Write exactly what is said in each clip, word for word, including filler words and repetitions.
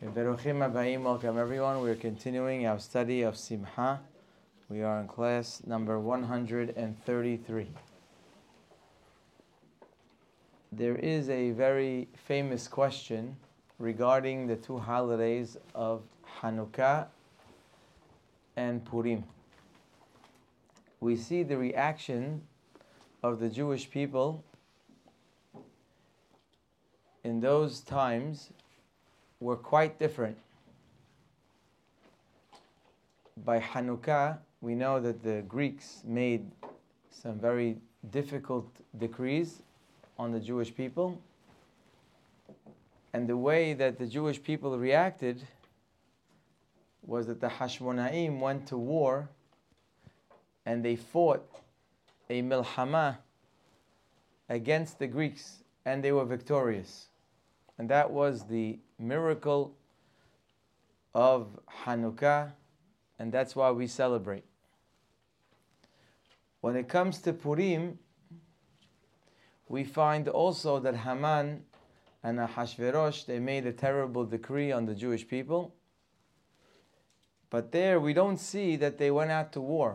Beruchim Abayim, welcome everyone. We're continuing our study of Simcha. We are in class number one hundred thirty-three. There is a very famous question regarding the two holidays of Hanukkah and Purim. We see the reaction of the Jewish people in those times were quite different. By Hanukkah, we know that the Greeks made some very difficult decrees on the Jewish people. And the way that the Jewish people reacted was that the Hashmonaim went to war and they fought a milhama against the Greeks, and they were victorious. And that was the miracle of Hanukkah, and that's why we celebrate. When it comes to Purim, we find also that Haman and Ahashverosh, they made a terrible decree on the Jewish people. But there we don't see that they went out to war.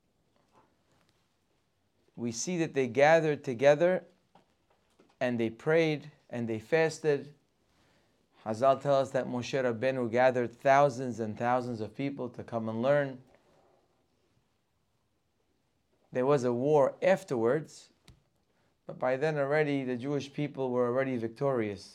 We see that they gathered together and they prayed and they fasted. Hazal tell us that Moshe Rabbeinu gathered thousands and thousands of people to come and learn. There was a war afterwards, but by then already the Jewish people were already victorious.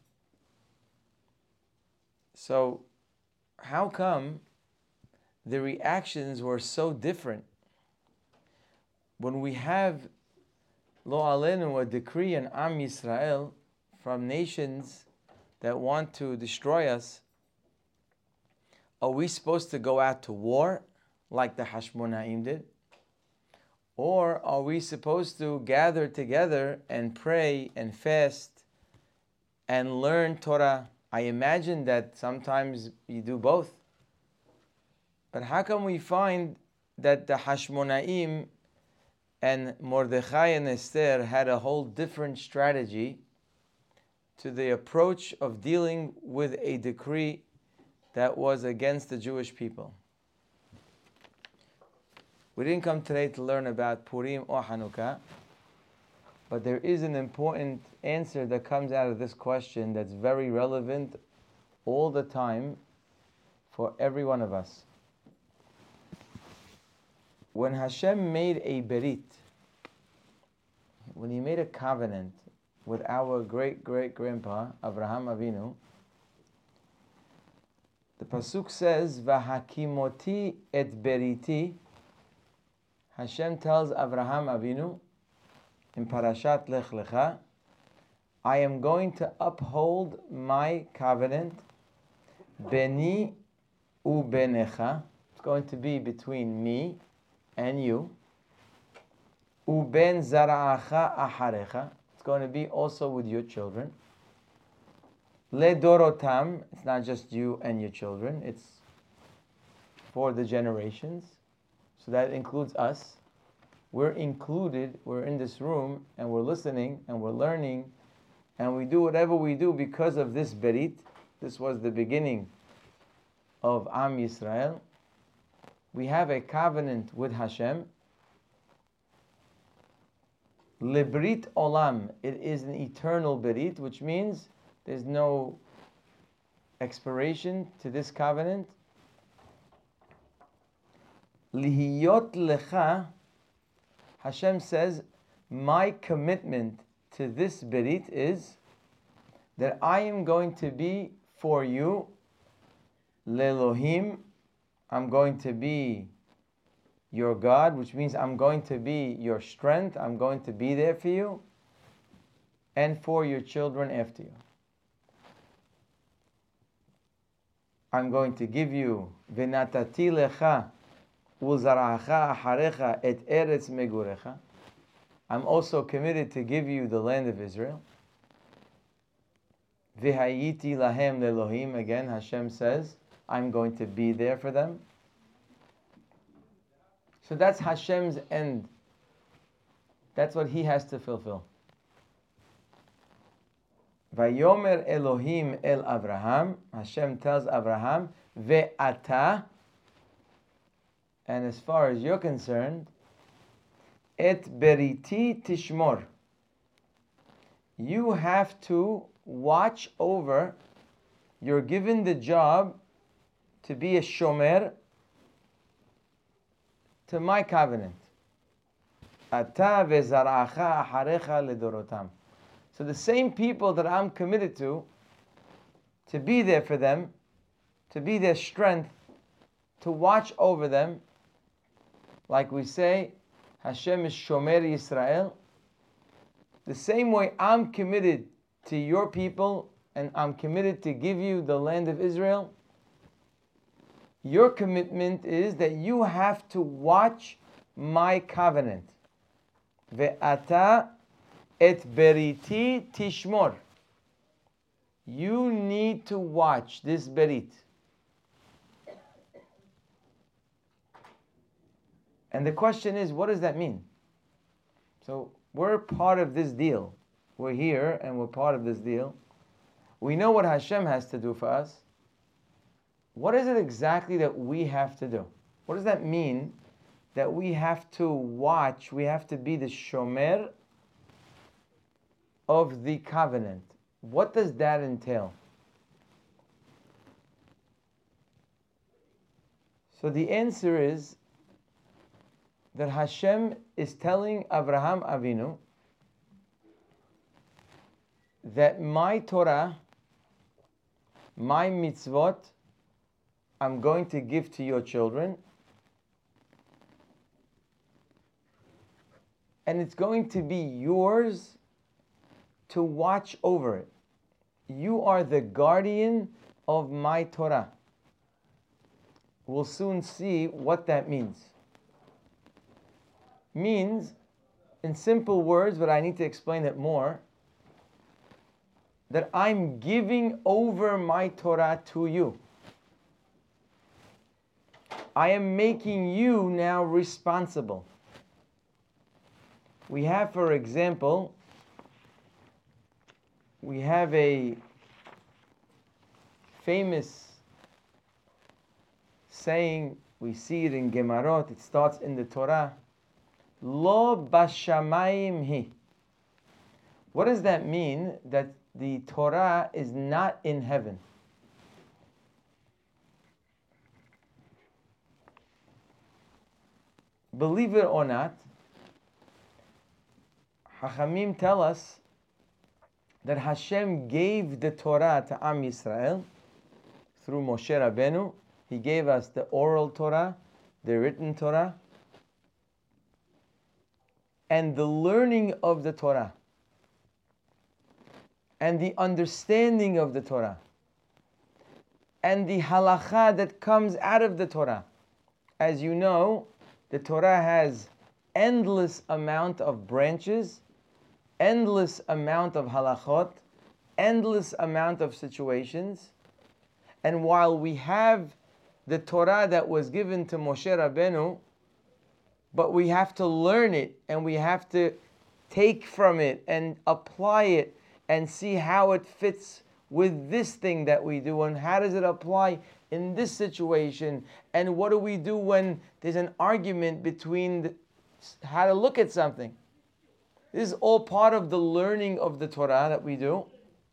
So how come the reactions were so different? When we have Lo Aleinu, a decree in Am Yisrael from nations that want to destroy us, are we supposed to go out to war like the Hashmonaim did? Or are we supposed to gather together and pray and fast and learn Torah? I imagine that sometimes you do both. But how come we find that the Hashmonaim and Mordechai and Esther had a whole different strategy to the approach of dealing with a decree that was against the Jewish people? We didn't come today to learn about Purim or Hanukkah, but there is an important answer that comes out of this question that's very relevant all the time for every one of us. When Hashem made a berit, when He made a covenant with our great-great-grandpa, Avraham Avinu, the Pasuk says, V'hakimoti et beriti. Hashem tells Avraham Avinu in Parashat Lech Lecha, I am going to uphold my covenant, beni ubenecha. It's going to be between me and you. Uben zara'acha aharecha. It's going to be also with your children. Ledorotam. It's not just you and your children. It's for the generations. So that includes us. We're included. We're in this room and we're listening and we're learning. And we do whatever we do because of this berit. This was the beginning of Am Yisrael. We have a covenant with Hashem. Lebrit olam. It is an eternal berit, which means there's no expiration to this covenant. Lihiyot lecha. Hashem says, my commitment to this berit is that I am going to be for you, lelohim. I'm going to be your God, which means I'm going to be your strength. I'm going to be there for you and for your children after you. I'm going to give you v'natati lecha ulzaracha aharecha et eretz megurecha. I'm also committed to give you the land of Israel. V'hayiti lahem lelohim. Again, Hashem says, I'm going to be there for them. So that's Hashem's end. That's what He has to fulfill. Vayomer Elohim el Avraham. Hashem tells Avraham, Ve'ata. And as far as you're concerned, Et beriti tishmor. You have to watch over. You're given the job to be a shomer to my covenant. Ata vezaracha acharecha ledorotam. So the same people that I'm committed to, to be there for them, to be their strength, to watch over them, like we say, Hashem is Shomer Yisrael. The same way I'm committed to your people and I'm committed to give you the land of Israel, your commitment is that you have to watch my covenant. Ve'ata et beriti tishmor. You need to watch this berit. And the question is, what does that mean? So we're part of this deal. We're here and we're part of this deal. We know what Hashem has to do for us. What is it exactly that we have to do? What does that mean that we have to watch, we have to be the shomer of the covenant? What does that entail? So the answer is that Hashem is telling Avraham Avinu that my Torah, my mitzvot, I'm going to give to your children, and it's going to be yours to watch over it. You are the guardian of my Torah. We'll soon see what that means. Means, in simple words, but I need to explain it more, that I'm giving over my Torah to you. I am making you now responsible. We have, for example, we have a famous saying, we see it in Gemarot, it starts in the Torah, Lo bashamayim hi. What does that mean? That the Torah is not in heaven. Believe it or not, Hachamim tell us that Hashem gave the Torah to Am Yisrael through Moshe Rabbeinu. He gave us the oral Torah, the written Torah, and the learning of the Torah, and the understanding of the Torah, and the halakha that comes out of the Torah. As you know, the Torah has endless amount of branches, endless amount of halachot, endless amount of situations. And while we have the Torah that was given to Moshe Rabbeinu, but we have to learn it and we have to take from it and apply it and see how it fits with this thing that we do and how does it apply in this situation, and what do we do when there's an argument between the, how to look at something. This is all part of the learning of the Torah that we do.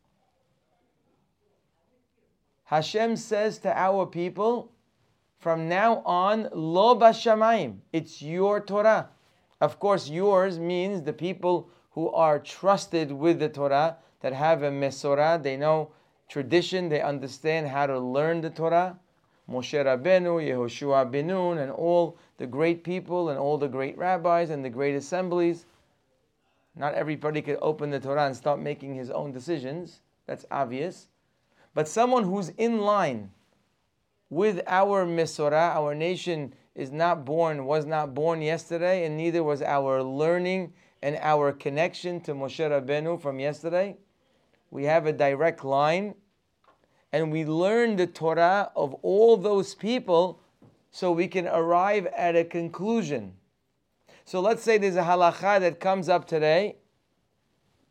Hashem says to our people, from now on, Lo bashamayim, it's your Torah. Of course, yours means the people who are trusted with the Torah, that have a mesorah, they know tradition, they understand how to learn the Torah. Moshe Rabbeinu, Yehoshua ben Nun, and all the great people, and all the great rabbis, and the great assemblies. Not everybody could open the Torah and start making his own decisions. That's obvious. But someone who's in line with our Mesorah, our nation is not born, was not born yesterday, and neither was our learning and our connection to Moshe Rabbeinu from yesterday. We have a direct line, and we learn the Torah of all those people so we can arrive at a conclusion. So let's say there's a halakha that comes up today,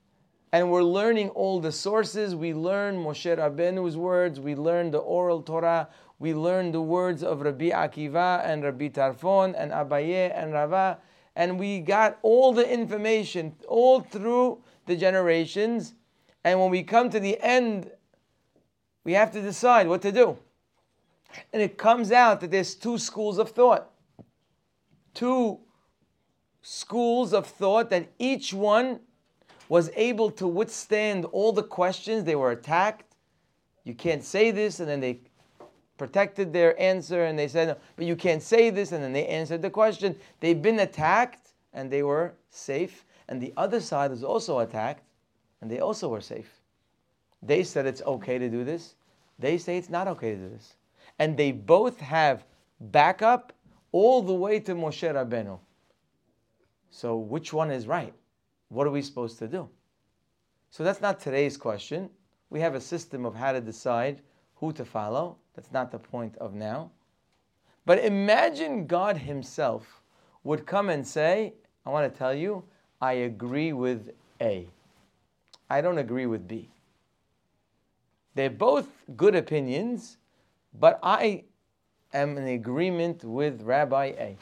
and we're learning all the sources. We learn Moshe Rabbeinu's words. We learn the oral Torah. We learn the words of Rabbi Akiva and Rabbi Tarfon and Abaye and Rava. And we got all the information all through the generations. And when we come to the end, we have to decide what to do. And it comes out that there's two schools of thought. Two schools of thought that each one was able to withstand all the questions. They were attacked. You can't say this, and then they protected their answer, and they said, no, but you can't say this, and then they answered the question. They've been attacked, and they were safe. And the other side was also attacked, and they also were safe. They said it's okay to do this. They say it's not okay to do this. And they both have backup all the way to Moshe Rabbeinu. So which one is right? What are we supposed to do? So that's not today's question. We have a system of how to decide who to follow. That's not the point of now. But imagine God himself would come and say, I want to tell you, I agree with A. I don't agree with B. They're both good opinions, but I am in agreement with Rabbi A.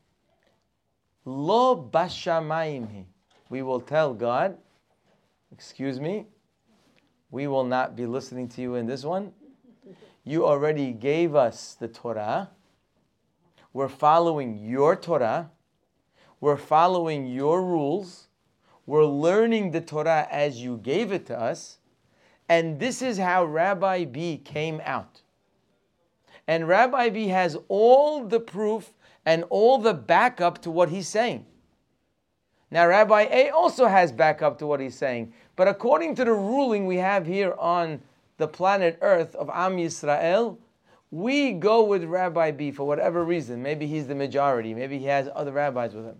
Lo bashamayim hi. We will tell God, excuse me, we will not be listening to you in this one. You already gave us the Torah. We're following your Torah. We're following your rules. We're learning the Torah as you gave it to us. And this is how Rabbi B came out. And Rabbi B has all the proof and all the backup to what he's saying. Now, Rabbi A also has backup to what he's saying. But according to the ruling we have here on the planet Earth of Am Yisrael, we go with Rabbi B for whatever reason. Maybe he's the majority. Maybe he has other rabbis with him.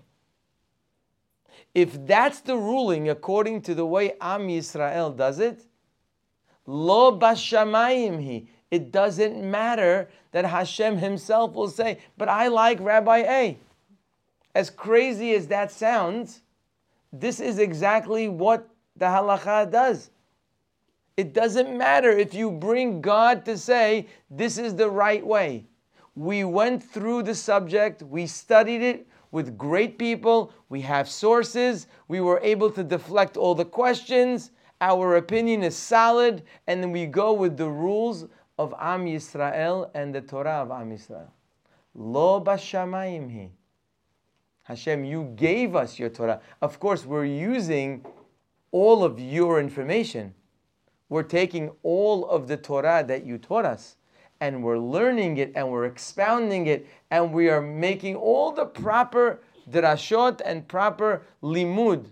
If that's the ruling according to the way Am Yisrael does it, Lo bashamayim hi. It doesn't matter that Hashem himself will say, but I like Rabbi A. As crazy as that sounds, this is exactly what the halakha does. It doesn't matter if you bring God to say, this is the right way. We went through the subject, we studied it with great people, we have sources, we were able to deflect all the questions, our opinion is solid, and then we go with the rules of Am Yisrael and the Torah of Am Yisrael. Lo bashamayim hi. Hashem, you gave us your Torah. Of course, we're using all of your information. We're taking all of the Torah that you taught us, and we're learning it, and we're expounding it, and we are making all the proper drashot and proper limud.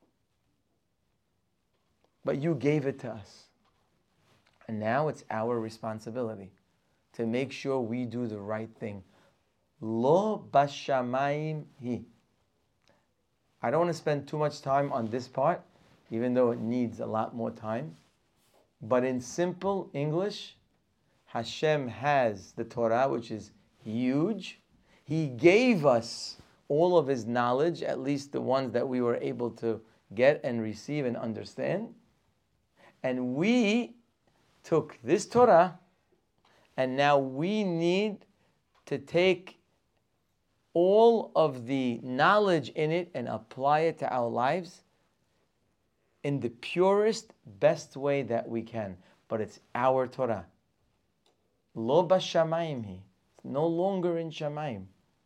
But you gave it to us. And now it's our responsibility to make sure we do the right thing. Lo bashamayim hi. I don't want to spend too much time on this part, even though it needs a lot more time. But in simple English, Hashem has the Torah, which is huge. He gave us all of His knowledge, at least the ones that we were able to get and receive and understand. And we took this Torah, and now we need to take all of the knowledge in it and apply it to our lives in the purest, best way that we can. But it's our Torah. Lo bashamayim hi. It's no longer in Shamayim.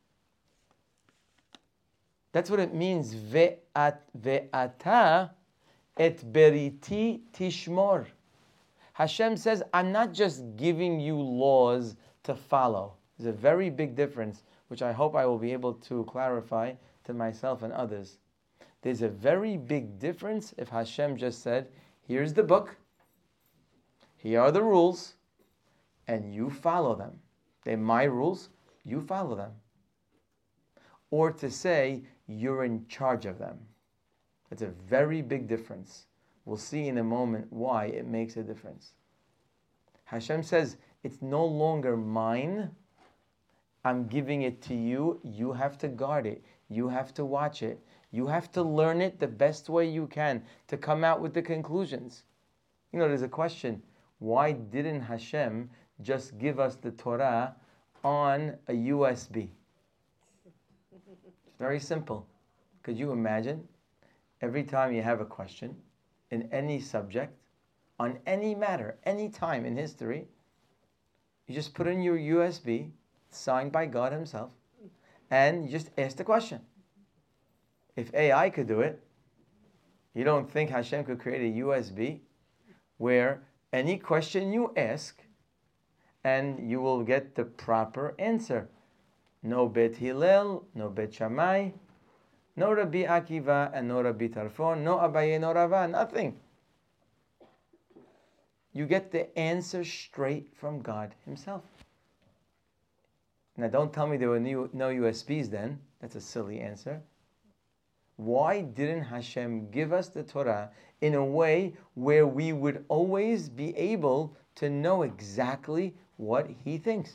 That's what it means. Ve'at ve'ata et beriti tishmor. Hashem says, I'm not just giving you laws to follow. There's a very big difference, which I hope I will be able to clarify to myself and others. There's a very big difference if Hashem just said, here's the book, here are the rules, and you follow them. They're my rules, you follow them. Or to say, you're in charge of them. It's a very big difference. We'll see in a moment why it makes a difference. Hashem says, it's no longer mine. I'm giving it to you. You have to guard it. You have to watch it. You have to learn it the best way you can to come out with the conclusions. You know, there's a question. Why didn't Hashem just give us the Torah on a U S B? It's very simple. Could you imagine? Every time you have a question in any subject, on any matter, any time in history, you just put in your U S B, signed by God Himself, and you just ask the question. If A I could do it, you don't think Hashem could create a U S B where any question you ask and you will get the proper answer? No Bet Hillel, no Bet Shammai, no Rabbi Akiva, and no Rabbi Tarfon, no Abaye, no Rava, nothing. You get the answer straight from God Himself. Now don't tell me there were no U S Bs then. That's a silly answer. Why didn't Hashem give us the Torah in a way where we would always be able to know exactly what He thinks?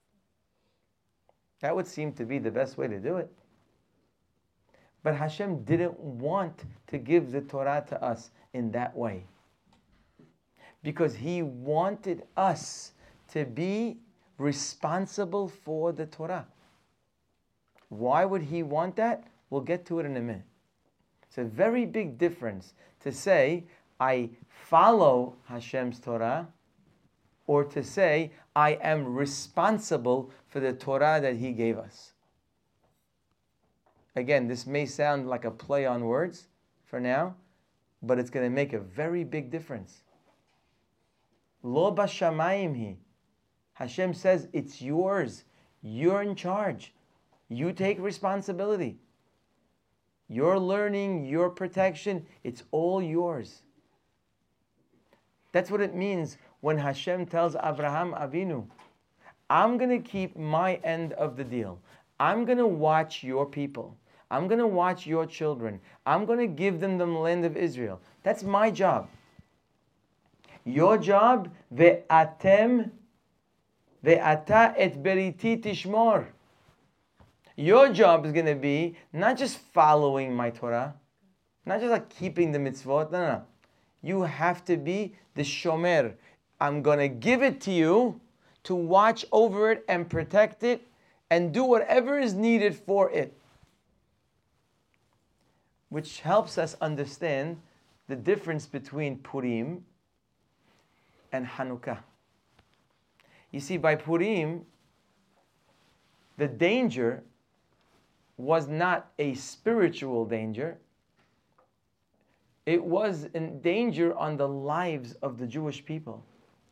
That would seem to be the best way to do it. But Hashem didn't want to give the Torah to us in that way, because He wanted us to be responsible for the Torah. Why would He want that? We'll get to it in a minute. It's a very big difference to say, I follow Hashem's Torah, or to say, I am responsible for the Torah that He gave us. Again, this may sound like a play on words for now, but it's going to make a very big difference. Lo bashamayim hi. Hashem says, it's yours. You're in charge. You take responsibility. Your learning, your protection, it's all yours. That's what it means when Hashem tells Abraham Avinu, I'm going to keep my end of the deal. I'm going to watch your people. I'm going to watch your children. I'm going to give them the land of Israel. That's my job. Your job, ve'atem, ve'ata et beriti tishmor. Your job is going to be not just following my Torah, not just like keeping the mitzvot. No, no, no. You have to be the shomer. I'm going to give it to you to watch over it and protect it and do whatever is needed for it. Which helps us understand the difference between Purim and Hanukkah. You see, by Purim, the danger was not a spiritual danger. It was a danger on the lives of the Jewish people.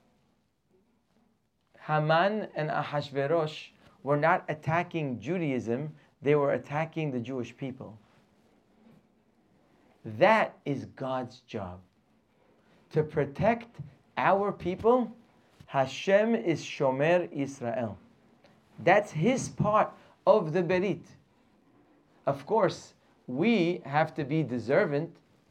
Haman and Ahashverosh were not attacking Judaism, they were attacking the Jewish people. That is God's job. To protect our people, Hashem is Shomer Israel. That's His part of the Berit. Of course, we have to be deserving.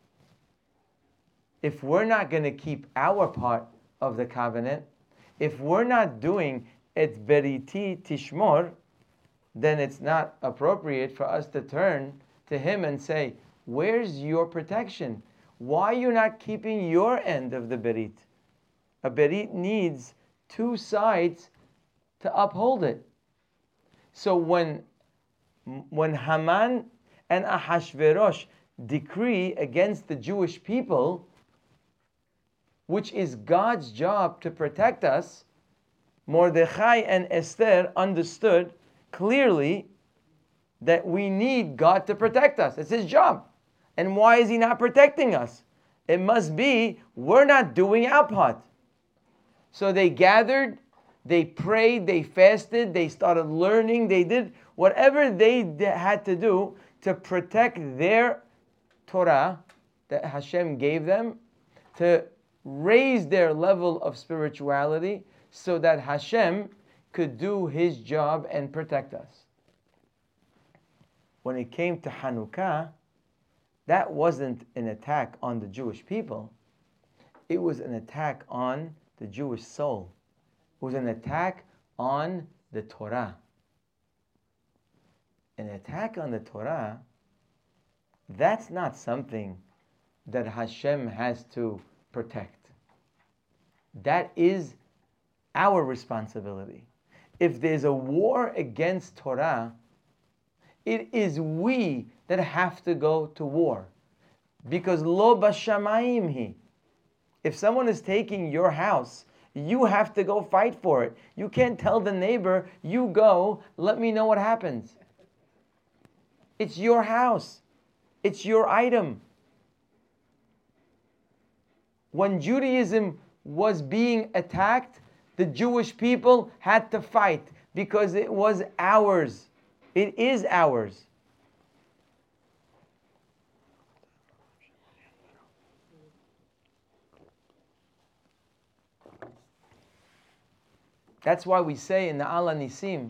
If we're not going to keep our part of the covenant, if we're not doing et beriti tishmor, then it's not appropriate for us to turn to Him and say, where's your protection? Why are you not keeping your end of the berit? A berit needs two sides to uphold it. So when When Haman and Ahashverosh decree against the Jewish people, which is God's job to protect us, Mordechai and Esther understood clearly that we need God to protect us. It's His job. And why is He not protecting us? It must be we're not doing our part. So they gathered, they prayed, they fasted, they started learning, they did whatever they had to do to protect their Torah that Hashem gave them, to raise their level of spirituality so that Hashem could do His job and protect us. When it came to Hanukkah, that wasn't an attack on the Jewish people. It was an attack on the Jewish soul. It was an attack on the Torah. An attack on the Torah that's not something that Hashem has to protect. That is our responsibility. If there's a war against Torah, it is we that have to go to war. Because lo bashamayim hi. If someone is taking your house, you have to go fight for it. You can't tell the neighbor, you go, let me know what happens. It's your house. It's your item. When Judaism was being attacked, the Jewish people had to fight because it was ours. It is ours. That's why we say in the Ala Nisim,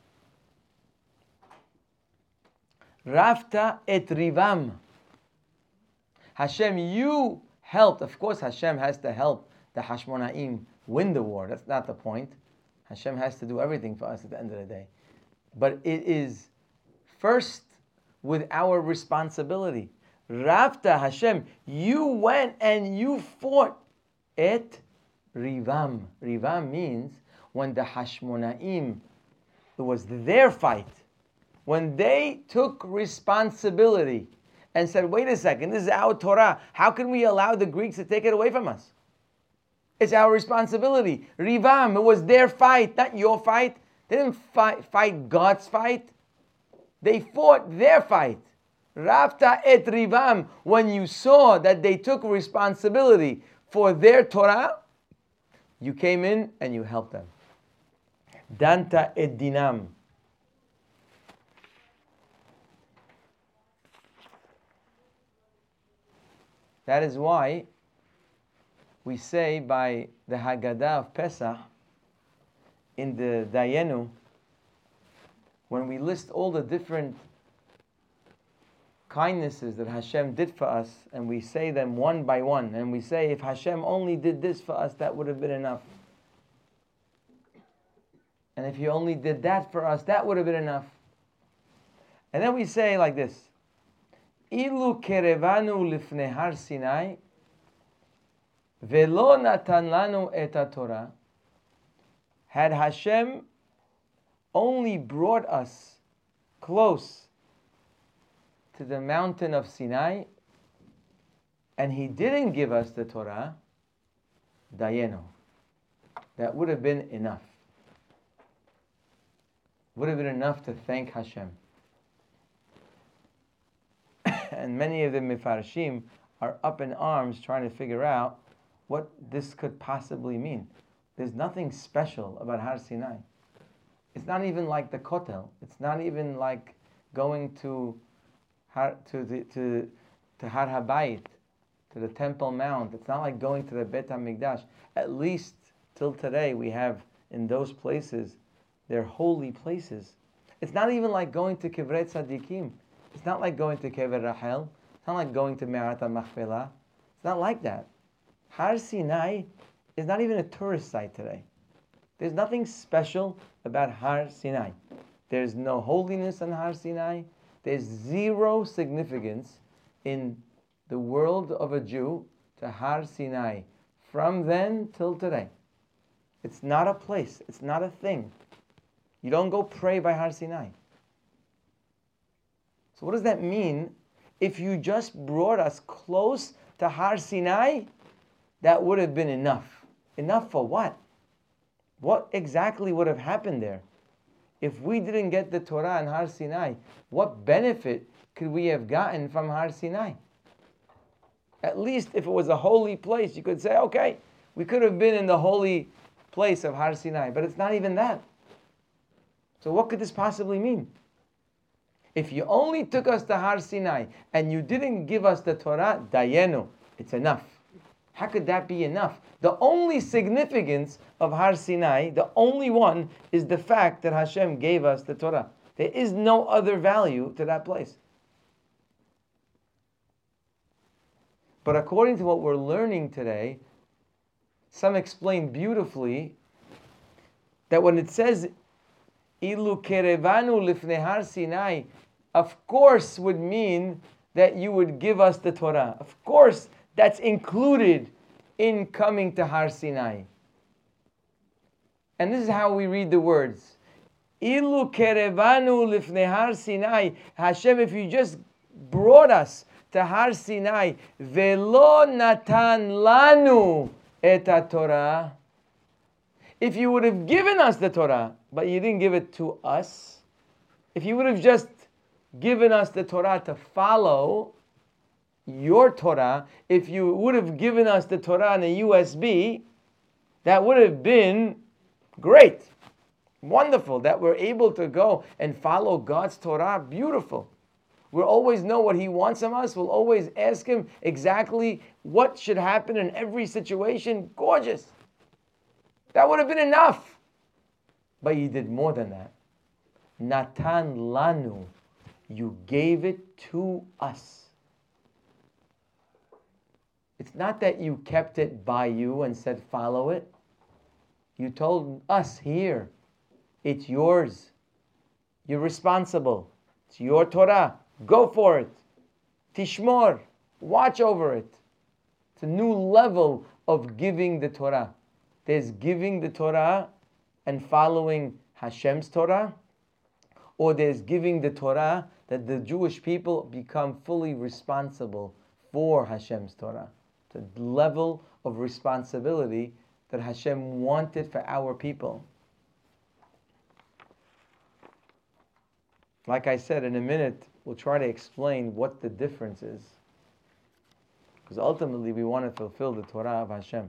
Rafta et rivam. Hashem, you helped. Of course, Hashem has to help the Hashmonaim win the war. That's not the point. Hashem has to do everything for us at the end of the day. But it is first with our responsibility. Rafta, Hashem, you went and you fought et rivam. Rivam means when the Hashmonaim, it was their fight. When they took responsibility and said, wait a second, this is our Torah. How can we allow the Greeks to take it away from us? It's our responsibility. Rivam, it was their fight, not your fight. They didn't fight, fight God's fight. They fought their fight. Rafta et rivam. When you saw that they took responsibility for their Torah, you came in and you helped them. Danta et dinam. That is why we say by the Haggadah of Pesach in the Dayenu, when we list all the different kindnesses that Hashem did for us, and we say them one by one, and we say, if Hashem only did this for us, that would have been enough. And if He only did that for us, that would have been enough. And then we say like this, Ilu kerevanu lifnei har Sinai, velo natan lanu et Torah. Had Hashem only brought us close to the mountain of Sinai, and He didn't give us the Torah, dayenu, that would have been enough. Would have been enough to thank Hashem. And many of the Mefarshim are up in arms trying to figure out what this could possibly mean. There's nothing special about Har Sinai. It's not even like the Kotel. It's not even like going to Har, to the to to Har Habayit, to the Temple Mount. It's not like going to the Bet HaMikdash. At least till today, we have in those places, they're holy places. It's not even like going to Kivrei Tzadikim. It's not like going to Kever Rachel. It's not like going to Me'arat HaMachpelah. It's not like that. Har Sinai is not even a tourist site today. There's nothing special about Har Sinai. There's no holiness on Har Sinai. There's zero significance in the world of a Jew to Har Sinai from then till today. It's not a place. It's not a thing. You don't go pray by Har Sinai. So what does that mean? If you just brought us close to Har Sinai, that would have been enough. Enough for what? What exactly would have happened there? If we didn't get the Torah in Har Sinai, what benefit could we have gotten from Har Sinai? At least if it was a holy place, you could say, okay, we could have been in the holy place of Har Sinai, but it's not even that. So what could this possibly mean? If you only took us to Har Sinai and you didn't give us the Torah, dayenu, it's enough. How could that be enough? The only significance of Har Sinai, the only one, is the fact that Hashem gave us the Torah. There is no other value to that place. But according to what we're learning today, some explain beautifully that when it says Ilu kerevanu lifnei Har Sinai, of course would mean that you would give us the Torah. Of course, that's included in coming to Har Sinai. And this is how we read the words. Ilu kerevanu lifnei Har Sinai. Hashem, if you just brought us to Har Sinai, velo natan lanu et Torah. If you would have given us the Torah, but you didn't give it to us, if you would have just given us the Torah to follow your Torah, if you would have given us the Torah on a U S B, that would have been great, wonderful, that we're able to go and follow God's Torah. Beautiful. We'll always know what He wants from us. We'll always ask Him exactly what should happen in every situation. Gorgeous. That would have been enough. But you did more than that. Natan lanu. You gave it to us. It's not that you kept it by you and said, follow it. You told us here, it's yours. You're responsible. It's your Torah. Go for it. Tishmor. Watch over it. It's a new level of giving the Torah. There's giving the Torah and following Hashem's Torah, or there's giving the Torah that the Jewish people become fully responsible for Hashem's Torah. The level of responsibility that Hashem wanted for our people. Like I said, in a minute, we'll try to explain what the difference is. Because ultimately, we want to fulfill the Torah of Hashem.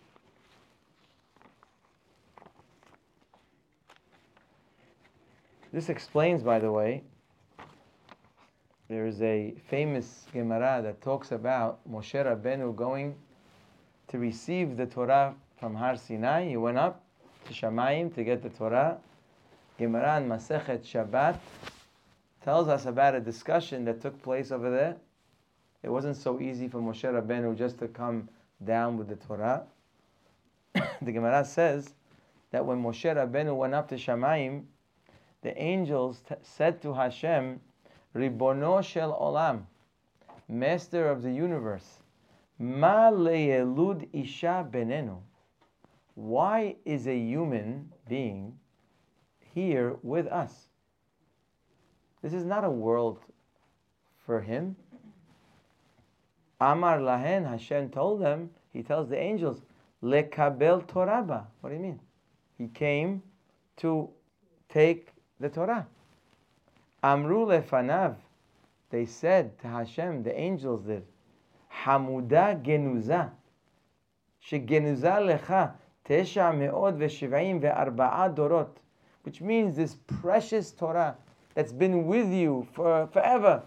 This explains, by the way, there is a famous Gemara that talks about Moshe Rabbeinu going to receive the Torah from Har Sinai. He went up to Shamayim to get the Torah. Gemara in Masechet Shabbat tells us about a discussion that took place over there. It wasn't so easy for Moshe Rabbeinu just to come down with the Torah. The Gemara says that when Moshe Rabbeinu went up to Shamayim, the angels t- said to Hashem, Ribono shel olam, Master of the universe, Ma leyelud isha benenu. Why is a human being here with us? This is not a world for him. Amar lahen, Hashem told them, He tells the angels, Lekabel Toraba. What do you mean? He came to take the Torah. Amru lefanav. They said to Hashem, the angels did, Hamuda genuza. Shegenuza lecha tesha me'od ve'shiv'im ve'arba'a dorot. Which means this precious Torah that's been with you for forever.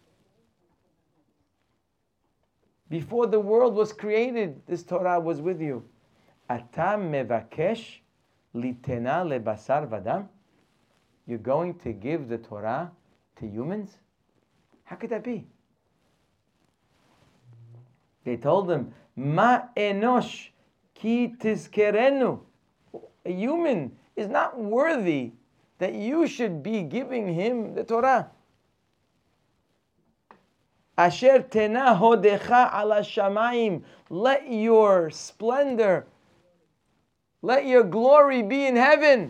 Before the world was created, this Torah was with you. Atam mevakesh litena lebasar vadam. You're going to give the Torah to humans? How could that be? They told him, Ma enosh ki tizkerenu. A human is not worthy that you should be giving him the Torah. Asher tena hodecha ala shamayim. Let your splendor, let your glory be in heaven.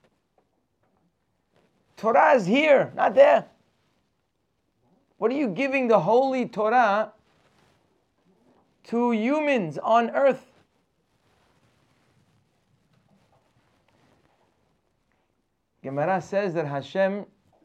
Torah is here, not there. What are you giving the holy Torah to humans on earth? Gemara says that Hashem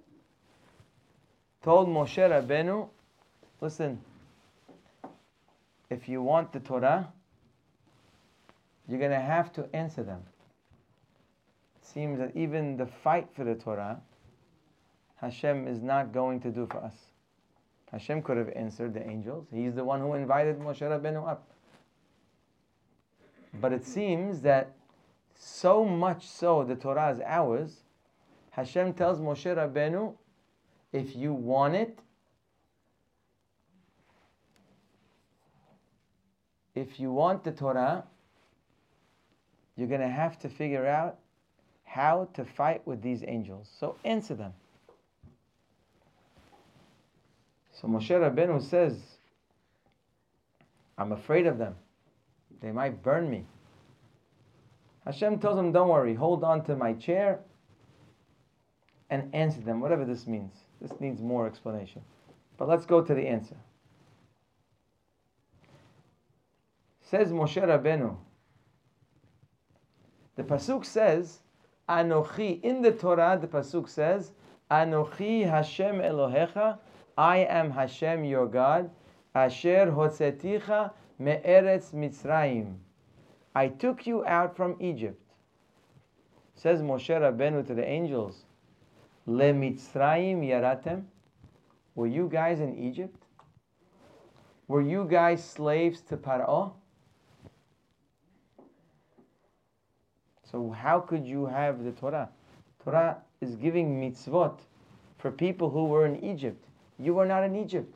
told Moshe Rabbeinu, listen, if you want the Torah, you're going to have to answer them. It seems that even the fight for the Torah, Hashem is not going to do for us. Hashem could have answered the angels. He's the one who invited Moshe Rabbeinu up. But it seems that so much so the Torah is ours, Hashem tells Moshe Rabbeinu, if you want it, if you want the Torah, you're going to have to figure out how to fight with these angels. So answer them. So Moshe Rabbeinu says, I'm afraid of them. They might burn me. Hashem tells him, don't worry, hold on to my chair and answer them, whatever this means. This needs more explanation. But let's go to the answer. Says Moshe Rabbeinu, the Pasuk says, Anochi, in the Torah, the Pasuk says, Anochi Hashem Elohecha, I am Hashem your God, Asher Hotzeticha Me'eretz Mitzrayim. I took you out from Egypt. Says Moshe Rabbeinu to the angels, Le Mitzrayim Yaratem. Were you guys in Egypt? Were you guys slaves to Paro? So how could you have the Torah? Torah is giving mitzvot for people who were in Egypt. You were not in Egypt.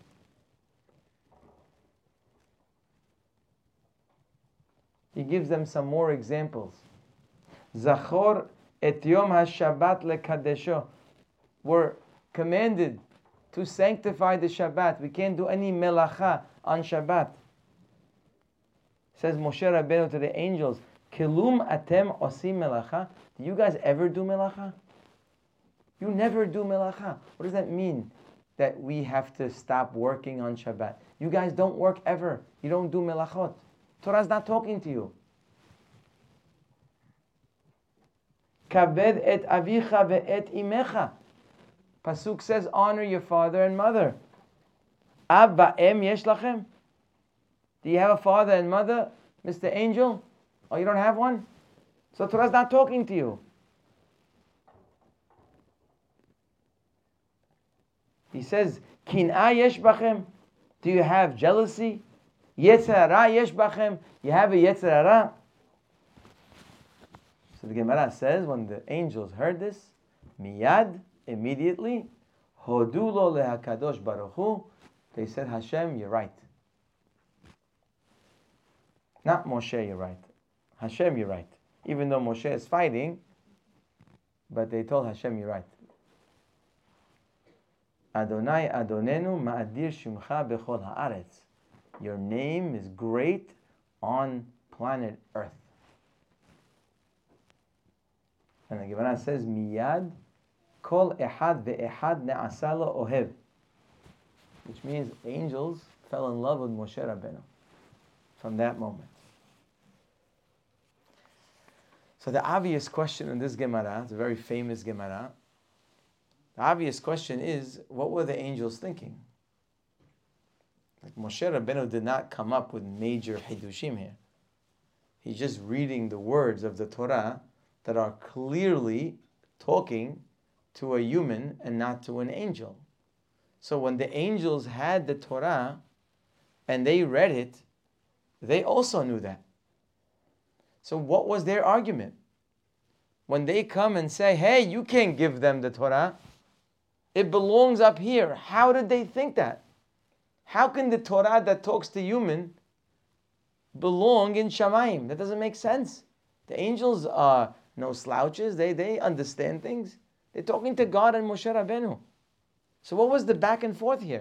He gives them some more examples. Zachor et yom ha-Shabbat lekadesho. We're commanded to sanctify the Shabbat. We can't do any melacha on Shabbat. Says Moshe Rabbeinu to the angels, Kilum atem osim melacha. Do you guys ever do melacha? You never do melacha. What does that mean? That we have to stop working on Shabbat. You guys don't work ever. You don't do melachot. Torah's not talking to you. Kaved et avicha ve'et imecha. Pasuk says, honor your father and mother. Ab va'em yesh lachem. Do you have a father and mother, Mister Angel? Oh, you don't have one? So Torah's not talking to you. He says, Kin'a yesh bachem. Do you have jealousy? Yetzer hara yesh bachem. You have a yetzer hara. So the Gemara says, when the angels heard this, miyad, immediately, hodu lo lehakadosh baruch hu. They said, Hashem, you're right. Not Moshe, you're right. Hashem, you're right. Even though Moshe is fighting, but they told Hashem, you're right. Adonai Adonenu ma'adir shimcha bechol haaretz. Your name is great on planet Earth. And the Gemara says, miyad kol ehad ve'ehad ne'asa lo ohev. Which means angels fell in love with Moshe Rabbeinu from that moment. So the obvious question in this Gemara, it's a very famous Gemara, the obvious question is, what were the angels thinking? Like Moshe Rabbeinu did not come up with major hidushim here. He's just reading the words of the Torah that are clearly talking to a human and not to an angel. So when the angels had the Torah and they read it, they also knew that. So what was their argument? When they come and say, hey, you can't give them the Torah, it belongs up here. How did they think that? How can the Torah that talks to human belong in Shamayim? That doesn't make sense. The angels are no slouches. They, they understand things. They're talking to God and Moshe Rabbeinu. So what was the back and forth here?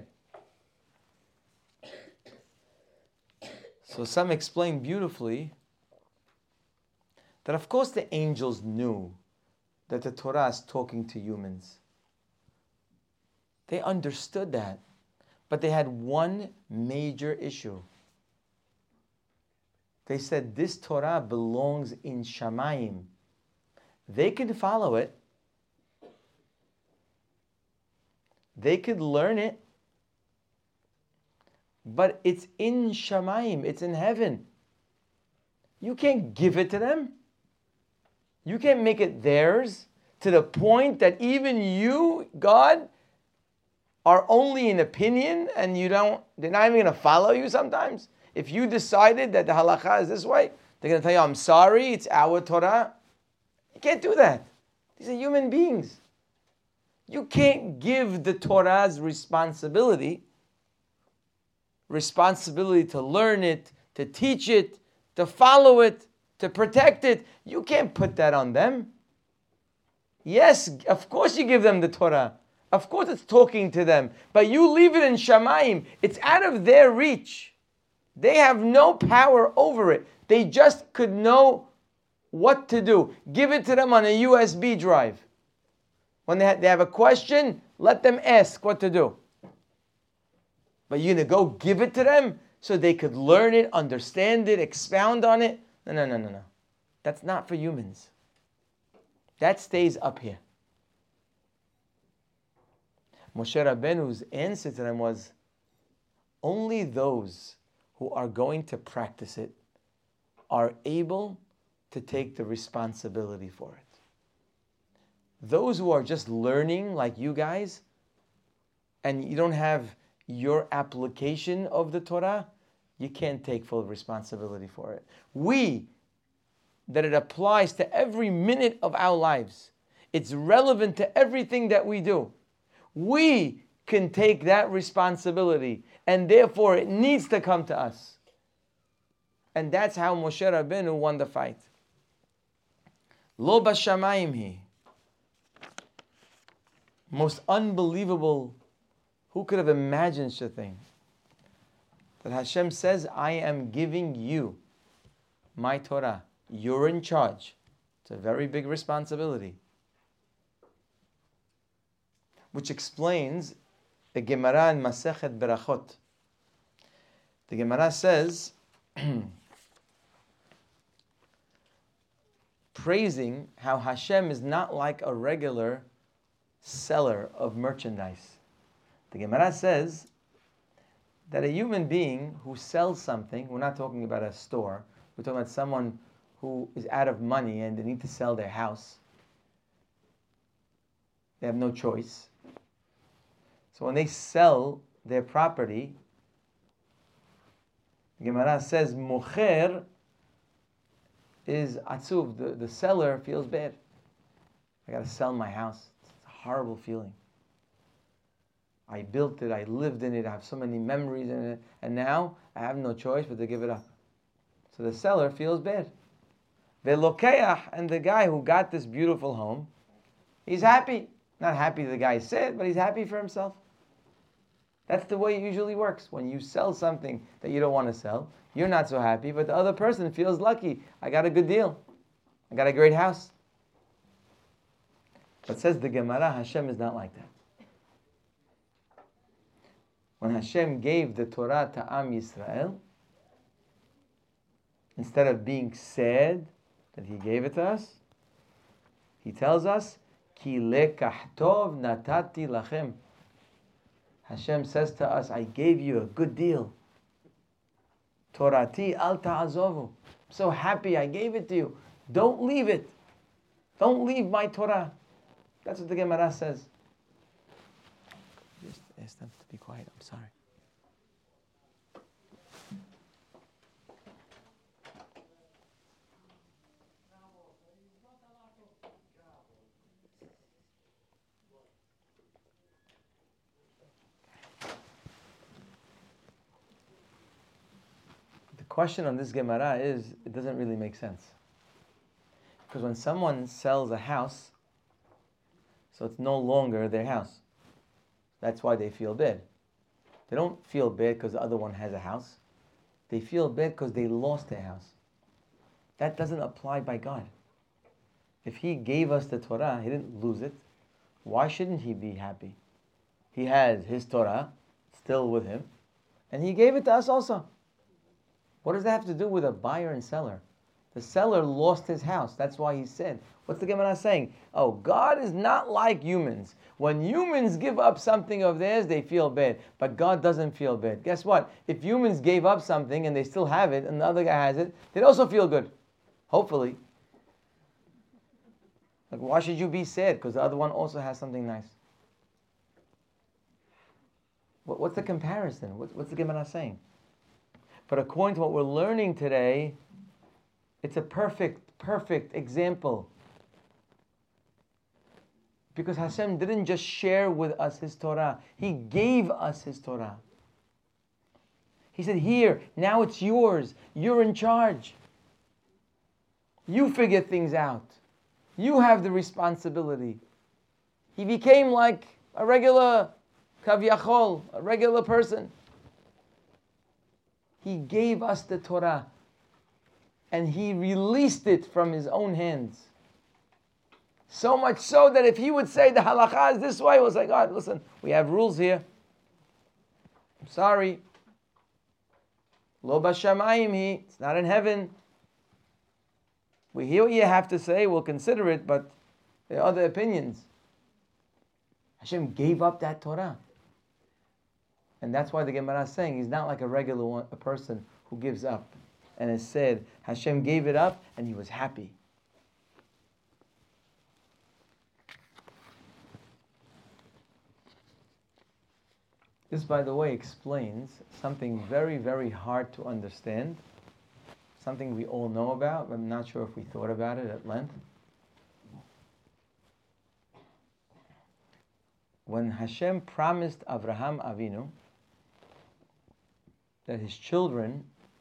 So some explain beautifully that of course the angels knew that the Torah is talking to humans. They understood that. But they had one major issue. They said this Torah belongs in Shamayim. They could follow it. They could learn it. But it's in Shamayim. It's in heaven. You can't give it to them. You can't make it theirs to the point that even you, God, are only an opinion and you don't, they're not even going to follow you sometimes. If you decided that the halakha is this way, they're going to tell you, I'm sorry, it's our Torah. You can't do that. These are human beings. You can't give the Torah's responsibility, responsibility to learn it, to teach it, to follow it, to protect it. You can't put that on them. Yes, of course you give them the Torah. Of course it's talking to them, but you leave it in Shamayim. It's out of their reach. They have no power over it. They just could know what to do. Give it to them on a U S B drive. When they have a question, let them ask what to do. But you're going to go give it to them so they could learn it, understand it, expound on it? No, no, no, no, no. That's not for humans. That stays up here. Moshe Rabbeinu's answer to them was, only those who are going to practice it are able to take the responsibility for it. Those who are just learning like you guys, and you don't have your application of the Torah, you can't take full responsibility for it. We, that it applies to every minute of our lives, it's relevant to everything that we do. We can take that responsibility, and therefore it needs to come to us. And that's how Moshe Rabbeinu won the fight. Lo bashamayim hi. Most unbelievable. Who could have imagined such a thing? That Hashem says, I am giving you my Torah. You're in charge. It's a very big responsibility. Which explains the Gemara in Masechet Berachot. The Gemara says, praising how Hashem is not like a regular seller of merchandise. The Gemara says that a human being who sells something, we're not talking about a store, we're talking about someone who is out of money and they need to sell their house. They have no choice. So when they sell their property, the Gemara says, Mocher is atzuv. The, the seller feels bad. I got to sell my house. It's a horrible feeling. I built it, I lived in it, I have so many memories in it, and now I have no choice but to give it up. So the seller feels bad. Velokeach, and the guy who got this beautiful home, he's happy. Not happy the guy said, but he's happy for himself. That's the way it usually works. When you sell something that you don't want to sell, you're not so happy, but the other person feels lucky. I got a good deal. I got a great house. But says the Gemara, Hashem is not like that. When Hashem gave the Torah to Am Yisrael, instead of being sad that He gave it to us, He tells us, Ki lekach tov natati lachem. Hashem says to us, I gave you a good deal. Torati al ta'azovu. I'm so happy I gave it to you. Don't leave it. Don't leave my Torah. That's what the Gemara says. Just ask them to be quiet. I'm sorry. The question on this Gemara is, it doesn't really make sense. Because when someone sells a house, so it's no longer their house. That's why they feel bad. They don't feel bad because the other one has a house. They feel bad because they lost their house. That doesn't apply by God. If He gave us the Torah, He didn't lose it. Why shouldn't He be happy? He has His Torah still with Him, and He gave it to us also. What does that have to do with a buyer and seller? The seller lost his house. That's why he said, what's the Gemara saying? Oh, God is not like humans. When humans give up something of theirs, they feel bad. But God doesn't feel bad. Guess what? If humans gave up something and they still have it, and the other guy has it, they'd also feel good. Hopefully. Like, why should you be sad? Because the other one also has something nice. What, what's the comparison? What, what's the Gemara saying? But according to what we're learning today, it's a perfect, perfect example. Because Hashem didn't just share with us His Torah. He gave us His Torah. He said, here, now it's yours. You're in charge. You figure things out. You have the responsibility. He became like a regular kavyachol, a regular person. He gave us the Torah, and He released it from His own hands. So much so that if He would say the halakha is this way, we'll say, God, listen, we have rules here. I'm sorry. Lo b'shamayim hi, it's not in heaven. We hear what you have to say, we'll consider it, but there are other opinions. Hashem gave up that Torah. And that's why the Gemara is saying he's not like a regular one, a person who gives up. And it said, Hashem gave it up and He was happy. This, by the way, explains something very, very hard to understand. Something we all know about, but I'm not sure if we thought about it at length. When Hashem promised Avraham Avinu that his children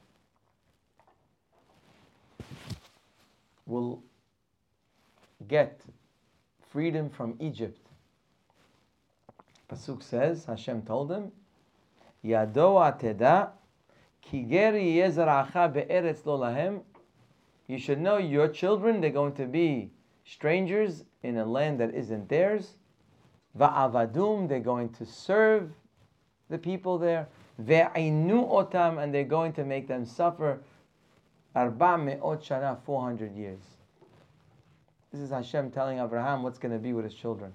will get freedom from Egypt, Pasuk says, Hashem told him, Yado ateda, ki geri yezaracha be'eretz lo lahem. You should know your children, they're going to be strangers in a land that isn't theirs. Va'avadum, they're going to serve the people there. Ve'ainu otam, and they're going to make them suffer. Arba me'ot shana, four hundred years. This is Hashem telling Abraham what's going to be with his children.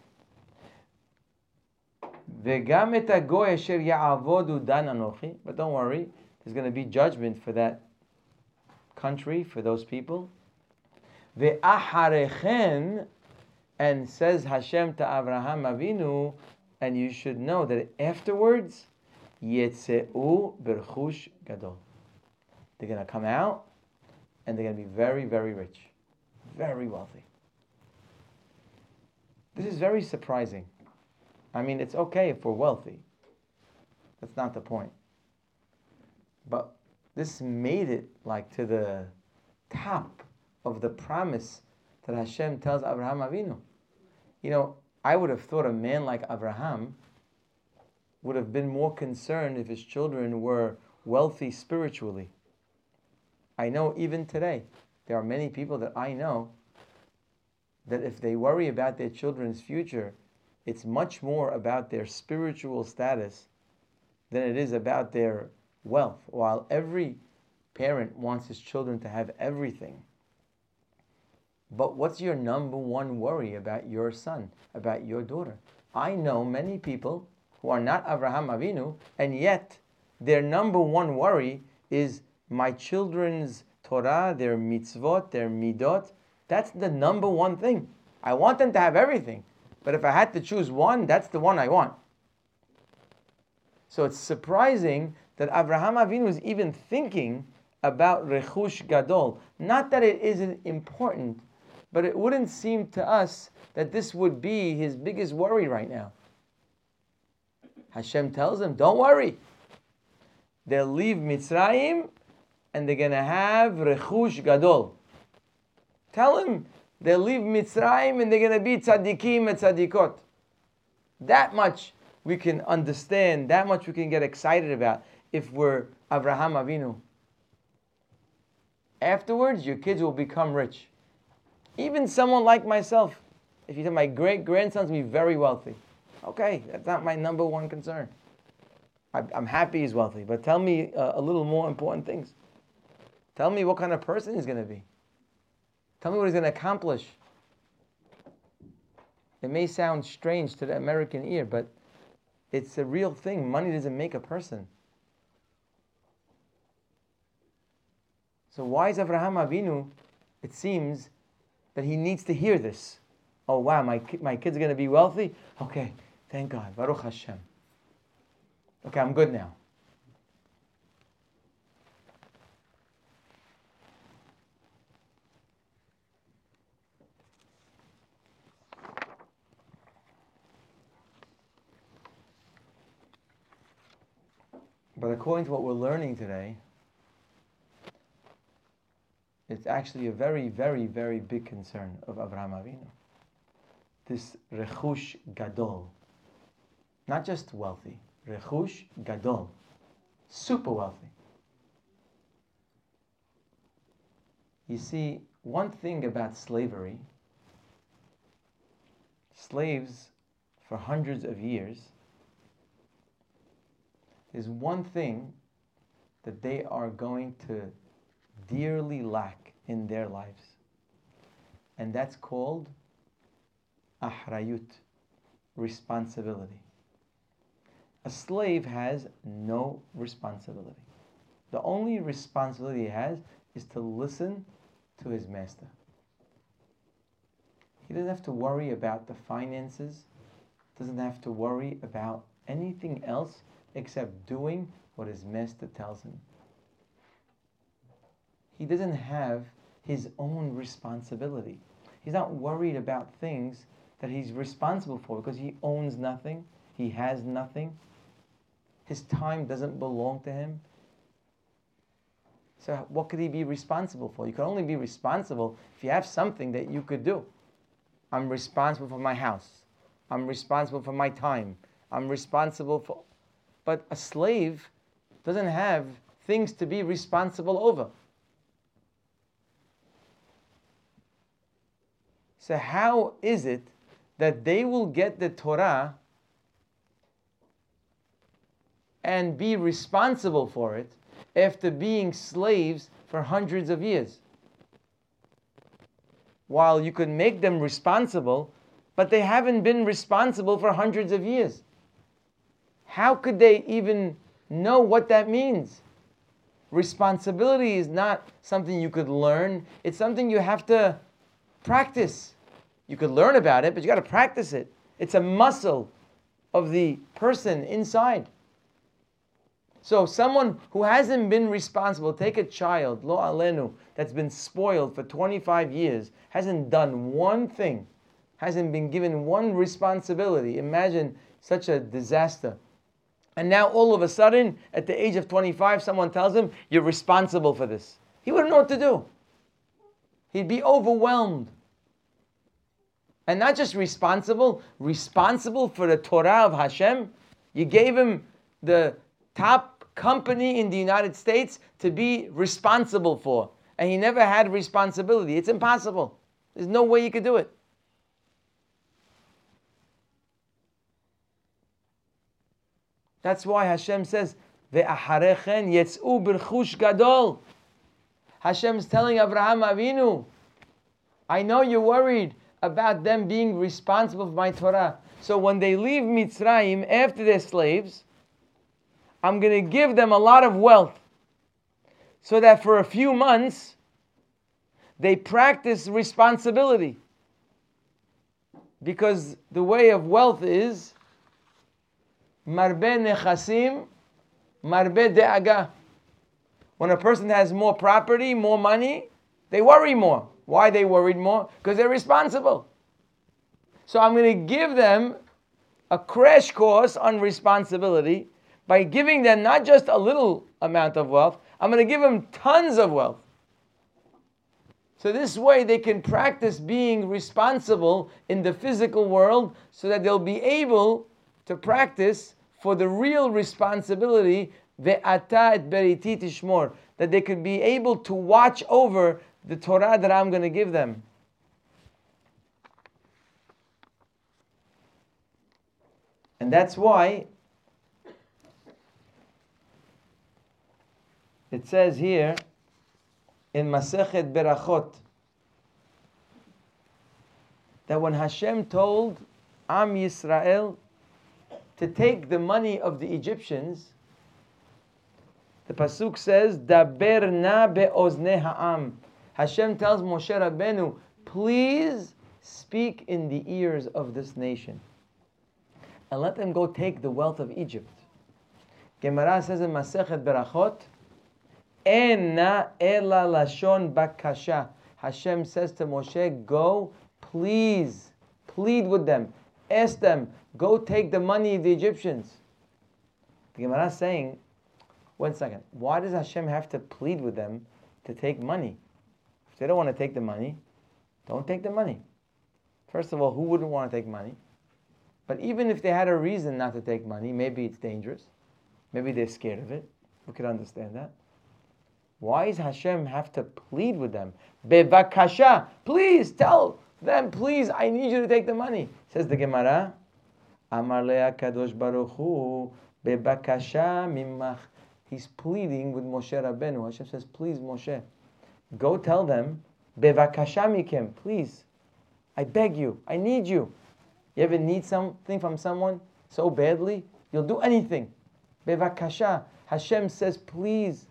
But don't worry, there's going to be judgment for that country, for those people. And says Hashem to Avraham Avinu, and you should know that afterwards, Yetzeu berchush gadol. They're going to come out, and they're going to be very, very rich, very wealthy. This is very surprising. I mean, it's okay if we're wealthy. That's not the point. But this made it like to the top of the promise that Hashem tells Abraham Avinu. You know, I would have thought a man like Abraham would have been more concerned if his children were wealthy spiritually. I know even today, there are many people that I know that if they worry about their children's future, it's much more about their spiritual status than it is about their wealth. While every parent wants his children to have everything. But what's your number one worry about your son, about your daughter? I know many people who are not Avraham Avinu, and yet their number one worry is my children's Torah, their mitzvot, their midot. That's the number one thing. I want them to have everything. But if I had to choose one, that's the one I want. So it's surprising that Avraham Avinu is even thinking about rechush gadol. Not that it isn't important, but it wouldn't seem to us that this would be his biggest worry right now. Hashem tells him, don't worry. They'll leave Mitzrayim and they're going to have rechush gadol. Tell him, they'll leave Mitzrayim and they're going to be tzaddikim and tzaddikot. That much we can understand, that much we can get excited about if we're Avraham Avinu. Afterwards, your kids will become rich. Even someone like myself, if you tell my great-grandson's going to be very wealthy. Okay, that's not my number one concern. I, I'm happy he's wealthy, but tell me uh, a little more important things. Tell me what kind of person he's going to be. Tell me what he's going to accomplish. It may sound strange to the American ear, but it's a real thing. Money doesn't make a person. So why is Avraham Avinu, it seems, that he needs to hear this? Oh wow, my, my kids are going to be wealthy? Okay, thank God. Baruch Hashem. Okay, I'm good now. But according to what we're learning today, it's actually a very, very, very big concern of Avraham Avinu. This rechush gadol, Not just wealthy. Rechush gadol. Super wealthy. You see, one thing about slavery, slaves for hundreds of years, is one thing that they are going to dearly lack in their lives. And that's called ahrayut, responsibility. A slave has no responsibility. The only responsibility he has is to listen to his master. He doesn't have to worry about the finances, doesn't have to worry about anything else except doing what his master tells him. He doesn't have his own responsibility. He's not worried about things that he's responsible for because he owns nothing, he has nothing. His time doesn't belong to him. So what could he be responsible for? You can only be responsible if you have something that you could do. I'm responsible for my house. I'm responsible for my time. I'm responsible for... But a slave doesn't have things to be responsible over. So how is it that they will get the Torah and be responsible for it after being slaves for hundreds of years? While you could make them responsible, but they haven't been responsible for hundreds of years. How could they even know what that means? Responsibility is not something you could learn. It's something you have to practice. You could learn about it, but you got to practice it. It's a muscle of the person inside. So someone who hasn't been responsible, take a child, lo alenu, that's been spoiled for twenty-five years, hasn't done one thing, hasn't been given one responsibility. Imagine such a disaster. And now all of a sudden, at the age of twenty-five, someone tells him, you're responsible for this. He wouldn't know what to do. He'd be overwhelmed. And not just responsible, responsible for the Torah of Hashem. You gave him the top company in the United States to be responsible for. And he never had responsibility. It's impossible. There's no way you could do it. That's why Hashem says, Ve'aharechen yetz'u b'rchush gadol. Hashem's telling Abraham Avinu, I know you're worried about them being responsible for my Torah. So when they leave Mitzrayim after they're slaves, I'm going to give them a lot of wealth so that for a few months they practice responsibility. Because the way of wealth is marbe nechasim, marbe de'aga. When a person has more property, more money, they worry more. Why are they worried more? Because they're responsible. So I'm going to give them a crash course on responsibility by giving them not just a little amount of wealth, I'm going to give them tons of wealth. So this way they can practice being responsible in the physical world so that they'll be able to practice for the real responsibility, ve'ata et beriti tishmor, that they could be able to watch over the Torah that I'm going to give them. And that's why it says here in Masechet Berachot that when Hashem told Am Yisrael to take the money of the Egyptians, the pasuk says, Daber na be'ozne ha'am. Hashem tells Moshe Rabbeinu, please speak in the ears of this nation and let them go take the wealth of Egypt. Gemara says in Masechet Berachot, Enna ela lashon bakasha. Hashem says to Moshe, go, please, plead with them, ask them, go take the money of the Egyptians. The Gemara is saying, one second, why does Hashem have to plead with them to take money? If they don't want to take the money, don't take the money. First of all, who wouldn't want to take money? But even if they had a reason not to take money, maybe it's dangerous. Maybe they're scared of it. We could understand that. Why does Hashem have to plead with them? Bevakasha, please tell them, please, I need you to take the money. Says the Gemara, Amar Lea Kadosh Baruch Hu, Bevakasha mimach. He's pleading with Moshe Rabbeinu. Hashem says, please, Moshe, go tell them, Bevakasha mikem, please, I beg you, I need you. You ever need something from someone so badly? You'll do anything. Bevakasha. Hashem says, please.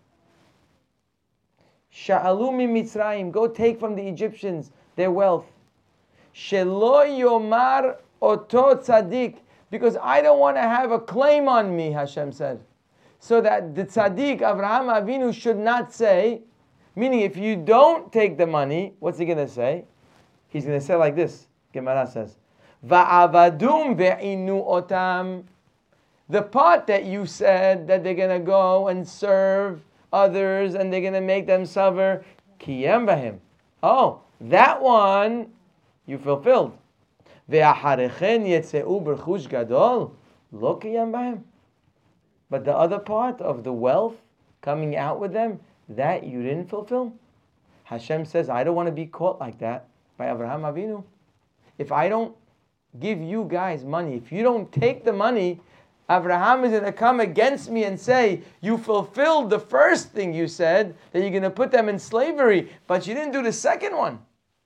Sha'alu mi Mitzrayim. Go take from the Egyptians their wealth. Shelo yomar oto tzaddik. Because I don't want to have a claim on me, Hashem said. So that the tzaddik, Avraham Avinu, should not say, meaning if you don't take the money, what's he going to say? He's going to say like this. Gemara says, Va'avadum ve'inu otam. The part that you said that they're going to go and serve others and they're going to make them suffer, kiyem v'him. Oh, that one you fulfilled. Ve'aharechen yetzeu b'chush gadol, lo kiyem v'him. But the other part of the wealth coming out with them, that you didn't fulfill. Hashem says, I don't want to be caught like that by Avraham Avinu. If I don't give you guys money, if you don't take the money, Avraham is going to come against me and say, you fulfilled the first thing you said, that you're going to put them in slavery, but you didn't do the second one.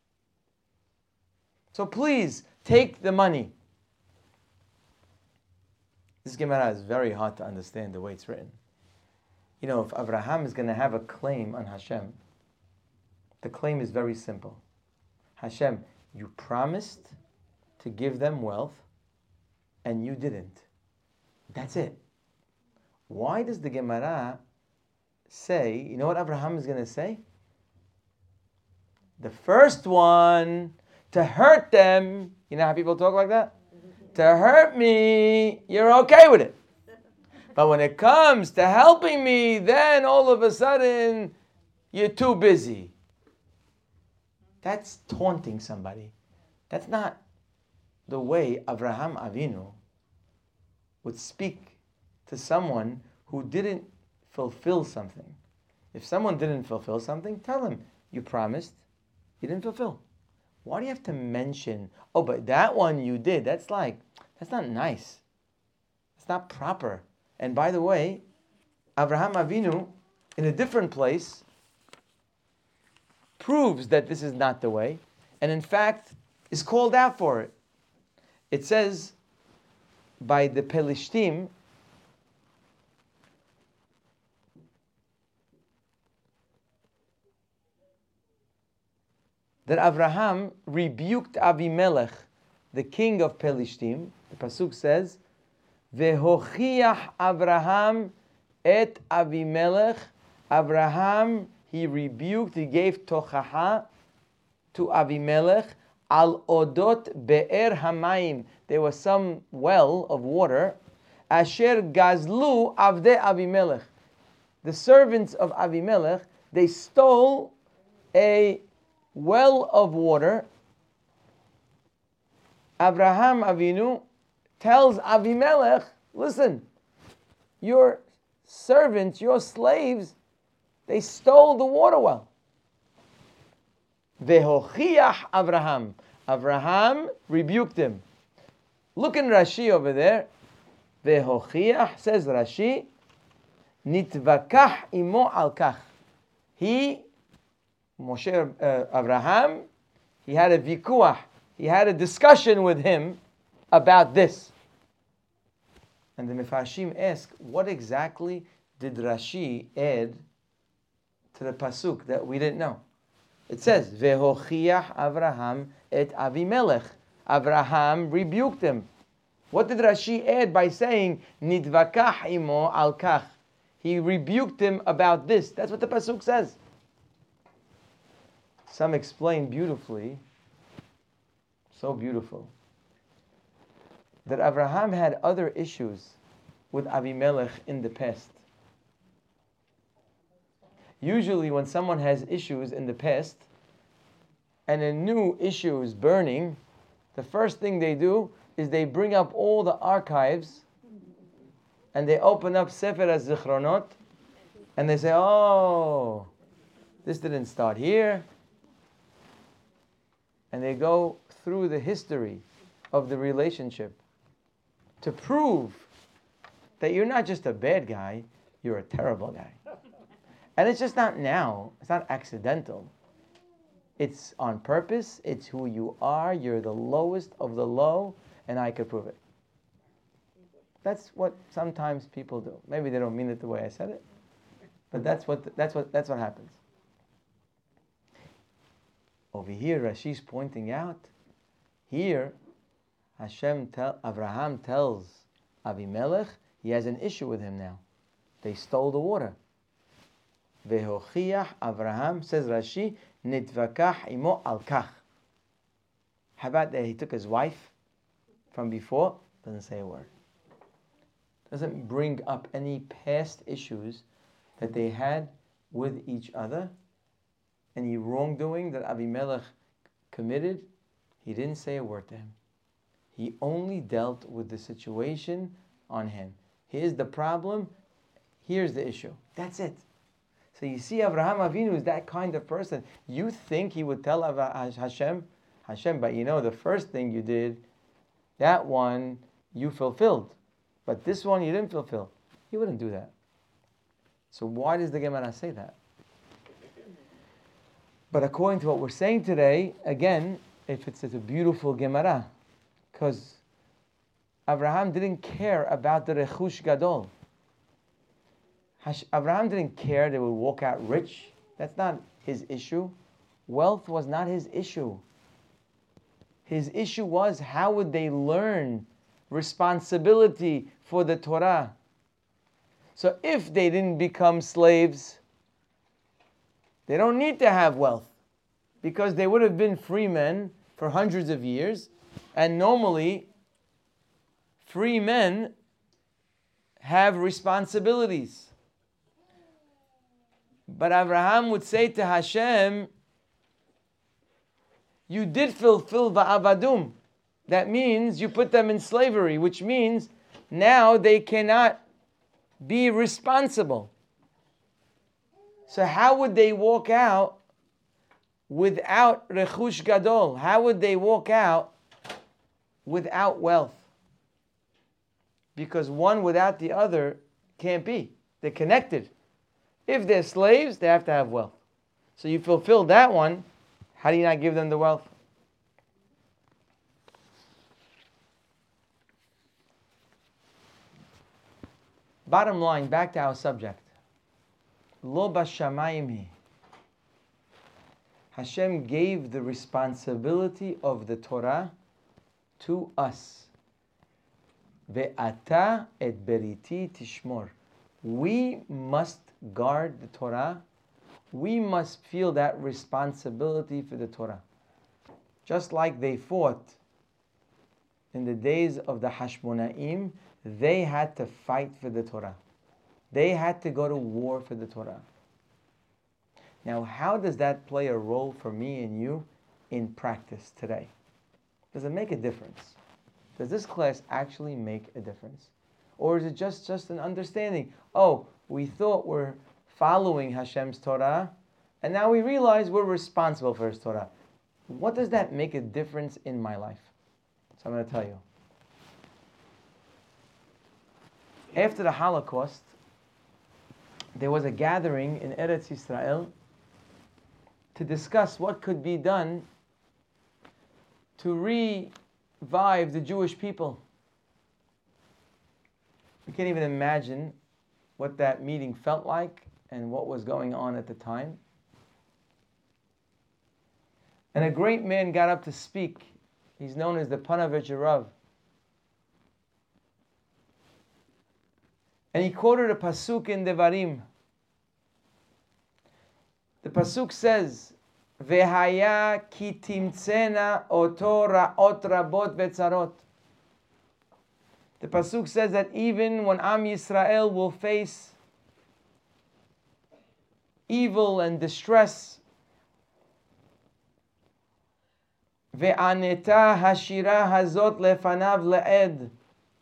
So please, take the money. This Gemara is very hard to understand the way it's written. You know, if Avraham is going to have a claim on Hashem, the claim is very simple. Hashem, you promised to give them wealth, and you didn't. That's it. Why does the Gemara say, you know what Avraham is going to say? The first one, to hurt them, you know how people talk like that? To hurt me, you're okay with it. But when it comes to helping me, then all of a sudden, you're too busy. That's taunting somebody. That's not the way Avraham Avinu would speak to someone who didn't fulfill something. If someone didn't fulfill something, tell him, you promised, you didn't fulfill. Why do you have to mention, oh, but that one you did? That's like, that's not nice. It's not proper. And by the way, Avraham Avinu, in a different place, proves that this is not the way, and in fact, is called out for it. It says, by the Pelishtim, that Avraham rebuked Avimelech, the king of Pelishtim. The pasuk says, "Vehochiach Avraham et Avimelech." Avraham, he rebuked, he gave tochaha to Avimelech al odot be'er hamayim. There was some well of water, asher gazlu avde Avimelech. The servants of Avimelech, they stole a well of water. Avraham Avinu tells Avimelech, listen, your servants, your slaves, they stole the water well. Vehochiach Avraham. Avraham rebuked him. Look in Rashi over there. Vehochiach, says Rashi, nitvakach imo al kach. He, Moshe, uh, Avraham, he had a vikuach, he had a discussion with him about this. And the Mefarshim ask, what exactly did Rashi add to the pasuk that we didn't know? It says, Vehochiach Avraham et Avimelech. Avraham rebuked him. What did Rashi add by saying, Nidvakach imo al kach? He rebuked him about this. That's what the pasuk says. Some explain beautifully, so beautiful, that Avraham had other issues with Avimelech in the past. Usually when someone has issues in the past and a new issue is burning, the first thing they do is they bring up all the archives and they open up Sefer HaZichronot and they say, oh, this didn't start here. And they go through the history of the relationship to prove that you're not just a bad guy, you're a terrible guy. And it's just not now. It's not accidental. It's on purpose. It's who you are. You're the lowest of the low, and I could prove it. That's what sometimes people do. Maybe they don't mean it the way I said it, but that's what that's what that's what happens. Over here, Rashi's pointing out. Here, Hashem tell Abraham tells Avimelech he has an issue with him now. They stole the water. Vehochiach Abraham, says Rashi, nitvakach imo al kach. How about that he took his wife from before? Doesn't say a word. Doesn't bring up any past issues that they had with each other. Any wrongdoing that Avimelech committed, he didn't say a word to him. He only dealt with the situation on hand. Here's the problem, here's the issue. That's it. So you see, Avraham Avinu is that kind of person. You think he would tell Hashem, Hashem, but you know, the first thing you did, that one you fulfilled. But this one you didn't fulfill. He wouldn't do that. So why does the Gemara say that? But according to what we're saying today, again, if it's, it's a beautiful Gemara, because Abraham didn't care about the Rechush Gadol. Abraham didn't care they would walk out rich. That's not his issue. Wealth was not his issue. His issue was how would they learn responsibility for the Torah. So if they didn't become slaves, they don't need to have wealth because they would have been free men for hundreds of years. And normally, free men have responsibilities. But Abraham would say to Hashem, you did fulfill va'avadum. That means you put them in slavery, which means now they cannot be responsible. So how would they walk out without rechush gadol? How would they walk out without wealth? Because one without the other can't be. They're connected. If they're slaves, they have to have wealth. So you fulfill that one, how do you not give them the wealth? Bottom line, back to our subject. Lo bashamayim hi. Hashem gave the responsibility of the Torah to us. Ve'ata et beriti tishmor. We must guard the Torah. We must feel that responsibility for the Torah. Just like they fought in the days of the Hashmonaim, they had to fight for the Torah. They had to go to war for the Torah. Now, how does that play a role for me and you in practice today? Does it make a difference? Does this class actually make a difference? Or is it just, just an understanding? Oh, we thought we're following Hashem's Torah, and now we realize we're responsible for His Torah. What does that make a difference in my life? So I'm going to tell you. After the Holocaust, there was a gathering in Eretz Yisrael to discuss what could be done to revive the Jewish people. We can't even imagine what that meeting felt like and what was going on at the time. And a great man got up to speak. He's known as the Panovich Rav. And he quoted a pasuk in Devarim. The pasuk says, "Vehaya ki timtzena oto ra'ot rabot vetzarot." The pasuk says that even when Am Yisrael will face evil and distress, Ve'aneta hashira hazot lefanav le'ed.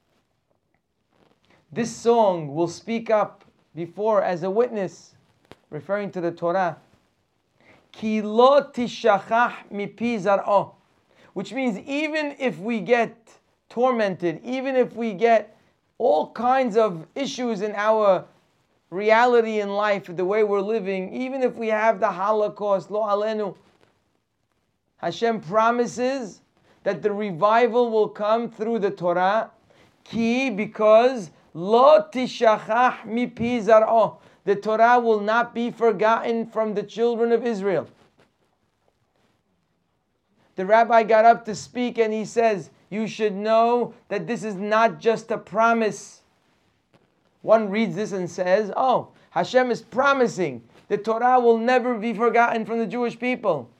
This song will speak up before as a witness, referring to the Torah. Ki lo tishachach mipi zar'o. Which means even if we get tormented, even if we get all kinds of issues in our reality in life, the way we're living, even if we have the Holocaust, lo alenu, Hashem promises that the revival will come through the Torah. Ki, because lo tishachach mipi zar'o. The Torah will not be forgotten from the children of Israel. The rabbi got up to speak and he says, you should know that this is not just a promise. One reads this and says, oh, Hashem is promising the Torah will never be forgotten from the Jewish people.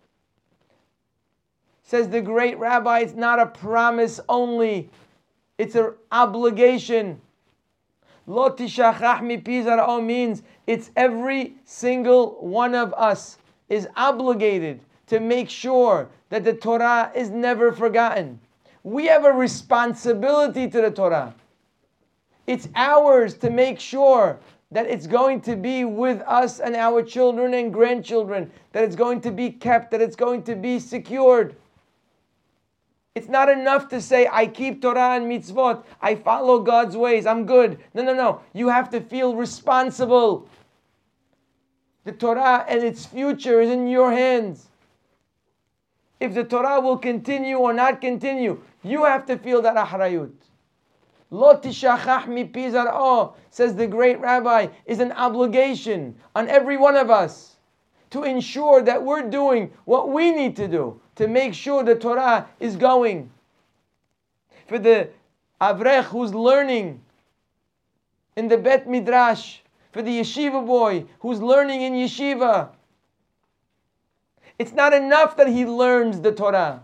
Says the great rabbi, it's not a promise only, it's an obligation. Lo tishachach mipi zar'o means it's every single one of us is obligated to make sure that the Torah is never forgotten. We have a responsibility to the Torah. It's ours to make sure that it's going to be with us and our children and grandchildren, that it's going to be kept, that it's going to be secured. It's not enough to say, I keep Torah and mitzvot, I follow God's ways, I'm good. No, no, no. You have to feel responsible. The Torah and its future is in your hands. If the Torah will continue or not continue, you have to feel that ahrayut. Lo tishachach mipi zar'o, says the great rabbi, is an obligation on every one of us to ensure that we're doing what we need to do to make sure the Torah is going. For the avrech who's learning in the Bet Midrash, for the yeshiva boy who's learning in yeshiva, it's not enough that he learns the Torah.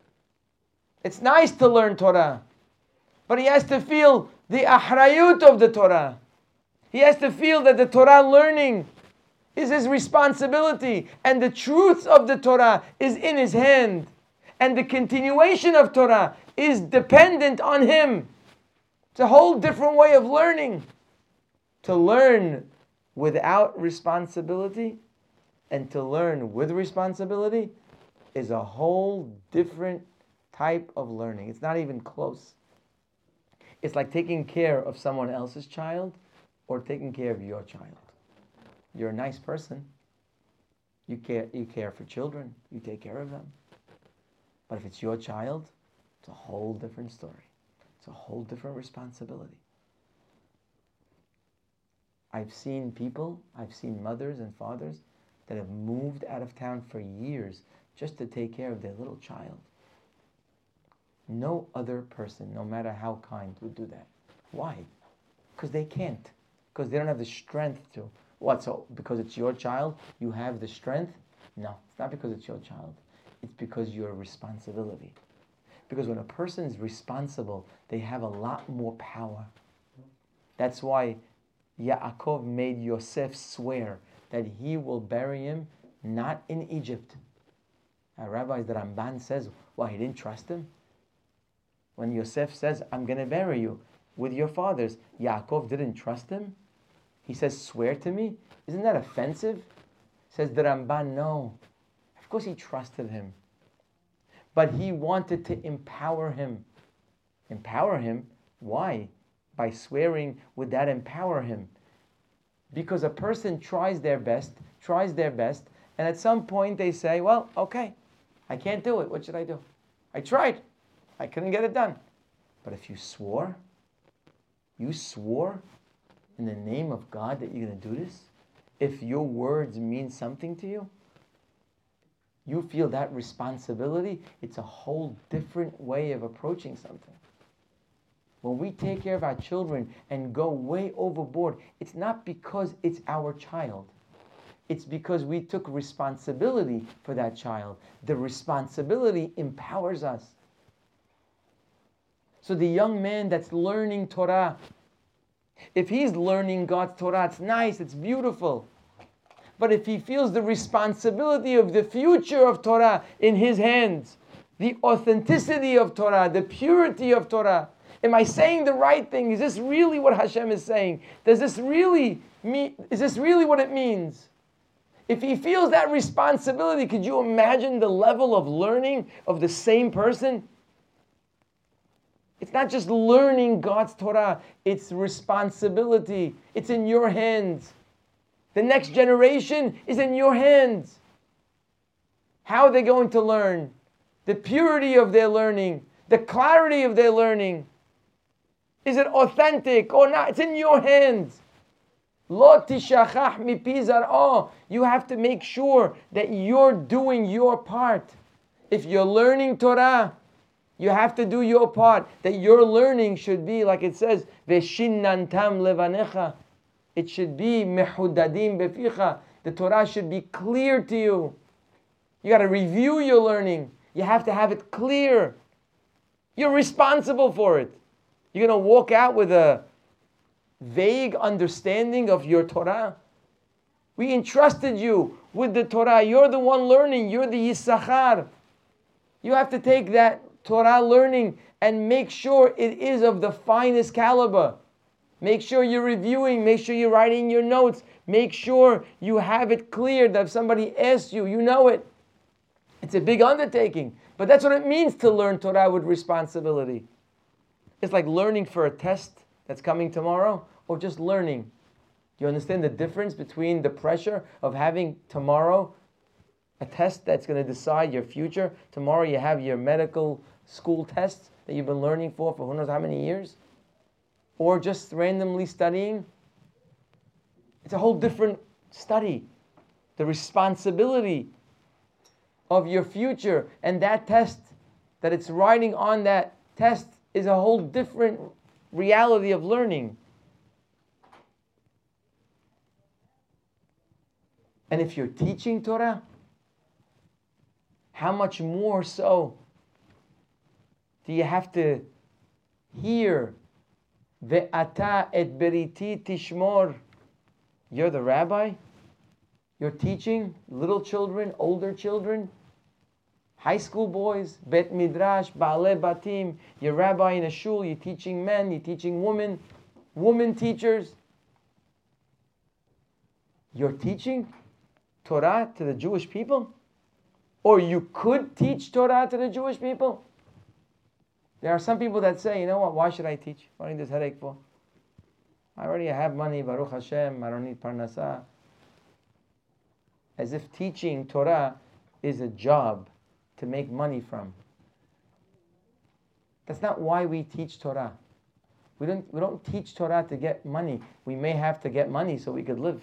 It's nice to learn Torah, but he has to feel the ahrayut of the Torah. He has to feel that the Torah learning is his responsibility, and the truth of the Torah is in his hand, and the continuation of Torah is dependent on him. It's a whole different way of learning. To learn without responsibility and to learn with responsibility is a whole different type of learning. It's not even close. It's like taking care of someone else's child or taking care of your child. You're a nice person. You care, you care for children. You take care of them. But if it's your child, it's a whole different story. It's a whole different responsibility. I've seen people, I've seen mothers and fathers that have moved out of town for years just to take care of their little child. No other person, no matter how kind, would do that. Why? Because they can't. Because they don't have the strength to. What, so because it's your child, you have the strength? No, it's not because it's your child. It's because you're a responsibility. Because when a person is responsible, they have a lot more power. That's why Yaakov made Yosef swear that he will bury him not in Egypt. Our rabbis, the Ramban says, why, he didn't trust him? When Yosef says, I'm going to bury you with your fathers, Yaakov didn't trust him? He says, swear to me? Isn't that offensive? Says the Ramban, no. Of course he trusted him. But he wanted to empower him. Empower him? Why? By swearing, would that empower him? Because a person tries their best, tries their best, and at some point they say, well, okay, I can't do it. What should I do? I tried. I couldn't get it done. But if you swore, you swore in the name of God that you're going to do this, if your words mean something to you, you feel that responsibility, it's a whole different way of approaching something. When we take care of our children and go way overboard, it's not because it's our child. It's because we took responsibility for that child. The responsibility empowers us. So the young man that's learning Torah, if he's learning God's Torah, it's nice, it's beautiful. But if he feels the responsibility of the future of Torah in his hands, the authenticity of Torah, the purity of Torah. Am I saying the right thing? Is this really what Hashem is saying? Does this really mean, is this really what it means? If he feels that responsibility, could you imagine the level of learning of the same person? It's not just learning God's Torah, it's responsibility. It's in your hands. The next generation is in your hands. How are they going to learn? The purity of their learning, the clarity of their learning. Is it authentic or not? It's in your hands. Lo tishachach mipi zar'ah. You have to make sure that you're doing your part. If you're learning Torah, you have to do your part. That your learning should be, like it says, Veshinnantam levanecha. It should be mehudadim beficha. The Torah should be clear to you. You got to review your learning. You have to have it clear. You're responsible for it. You're going to walk out with a vague understanding of your Torah. We entrusted you with the Torah. You're the one learning. You're the Yisachar. You have to take that Torah learning and make sure it is of the finest caliber. Make sure you're reviewing. Make sure you're writing your notes. Make sure you have it clear that if somebody asks you, you know it. It's a big undertaking. But that's what it means to learn Torah with responsibility. It's like learning for a test that's coming tomorrow, or just learning. Do you understand the difference between the pressure of having tomorrow a test that's going to decide your future? Tomorrow you have your medical school tests that you've been learning for for who knows how many years? Or just randomly studying? It's a whole different study. The responsibility of your future and that test, that it's riding on that test, is a whole different reality of learning. And if you're teaching Torah, how much more so do you have to hear Ve'ata et beriti tishmor? You're the rabbi. You're teaching little children, older children, high school boys, bet midrash, ba'alei batim. You're rabbi in a shul. You're teaching men. You're teaching women, women teachers. You're teaching Torah to the Jewish people? Or you could teach Torah to the Jewish people? There are some people that say, you know what, why should I teach? What do I need this headache for? I already have money, Baruch Hashem, I don't need parnasah. As if teaching Torah is a job to make money from. That's not why we teach Torah. We don't, we don't teach Torah to get money. We may have to get money so we could live.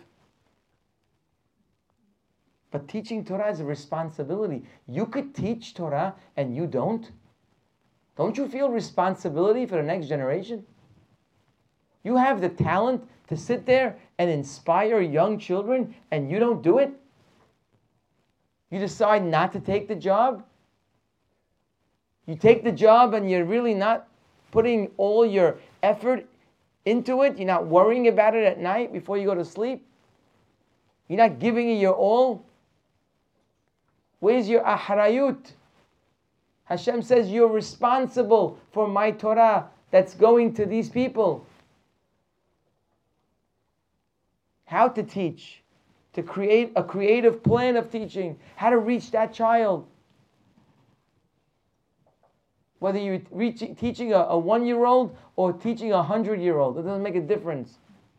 But teaching Torah is a responsibility. You could teach Torah and you don't. Don't you feel responsibility for the next generation? You have the talent to sit there and inspire young children and you don't do it? You decide not to take the job? You take the job and you're really not putting all your effort into it? You're not worrying about it at night before you go to sleep? You're not giving it your all? Where's your ahrayut? Hashem says you're responsible for my Torah that's going to these people. How to teach, to create a creative plan of teaching, how to reach that child. Whether you're reaching, teaching a, a one-year-old or teaching a hundred-year-old, it doesn't make a difference.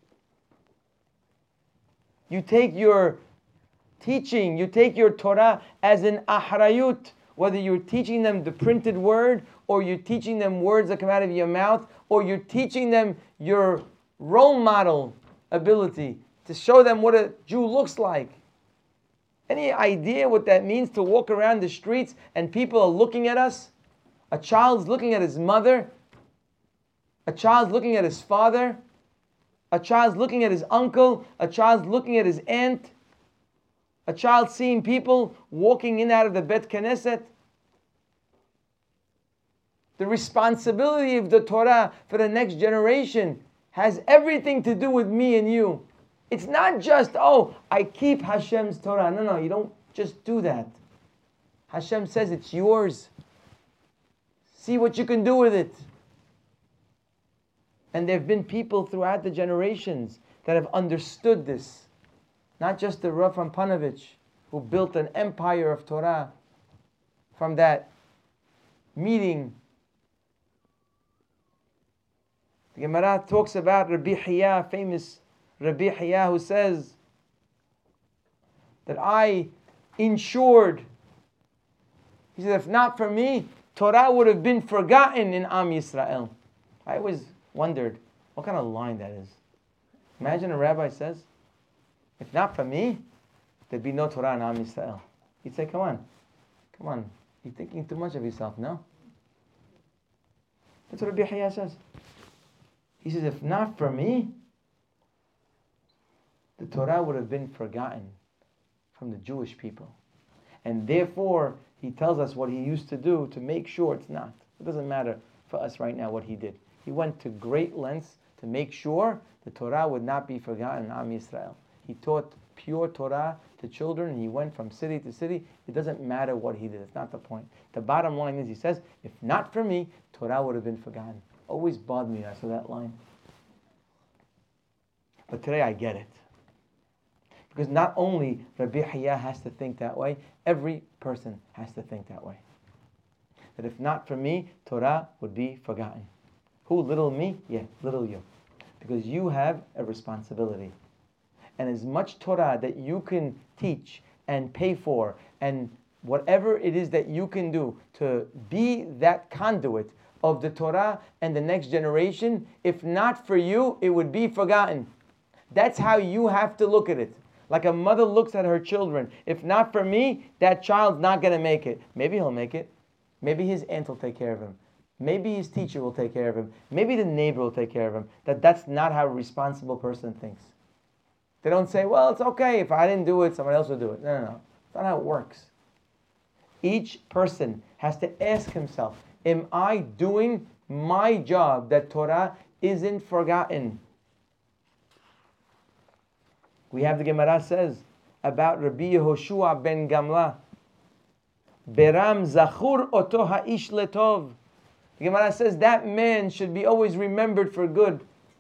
You take your teaching, you take your Torah as an ahrayut, whether you're teaching them the printed word, or you're teaching them words that come out of your mouth, or you're teaching them your role model ability to show them what a Jew looks like. Any idea what that means to walk around the streets and people are looking at us? A child's looking at his mother. A child's looking at his father. A child's looking at his uncle. A child's looking at his aunt. A child seeing people walking in and out of the Bet Knesset. The responsibility of the Torah for the next generation has everything to do with me and you. It's not just, oh, I keep Hashem's Torah. No, no, you don't just do that. Hashem says it's yours. See what you can do with it. And there have been people throughout the generations that have understood this. Not just the Rav from Panovich, who built an empire of Torah from that meeting. The Gemara talks about Rabbi Hiyah, famous Rabbi Hiyah, who says that I ensured, he said, if not for me, Torah would have been forgotten in Am Yisrael. I always wondered what kind of line that is. Imagine a rabbi says, if not for me, there'd be no Torah in Am Yisrael. He'd say, come on, come on, you're thinking too much of yourself, no? That's what Rabbi Hiyah says. He says, if not for me, the Torah would have been forgotten from the Jewish people. And therefore, he tells us what he used to do to make sure it's not. It doesn't matter for us right now what he did. He went to great lengths to make sure the Torah would not be forgotten in Am Yisrael. He taught pure Torah to children, and he went from city to city. It doesn't matter what he did. It's not the point. The bottom line is, he says, if not for me, Torah would have been forgotten. Always bothered me, I saw that line. But today I get it. Because not only Rabbi Hiyah has to think that way, every person has to think that way. That if not for me, Torah would be forgotten. Who? Little me? Yeah, little you. Because you have a responsibility. And as much Torah that you can teach and pay for, and whatever it is that you can do to be that conduit of the Torah and the next generation, if not for you, it would be forgotten. That's how you have to look at it. Like a mother looks at her children. If not for me, that child's not going to make it. Maybe he'll make it. Maybe his aunt will take care of him. Maybe his teacher will take care of him. Maybe the neighbor will take care of him. That that's not how a responsible person thinks. They don't say, well, it's okay. If I didn't do it, somebody else will do it. No, no, no. That's not how it works. Each person has to ask himself, am I doing my job that Torah isn't forgotten? We have the Gemara says about Rabbi Yehoshua ben Gamla. Beram zachur oto ha'ish letov. The Gemara says that man should be always remembered for good.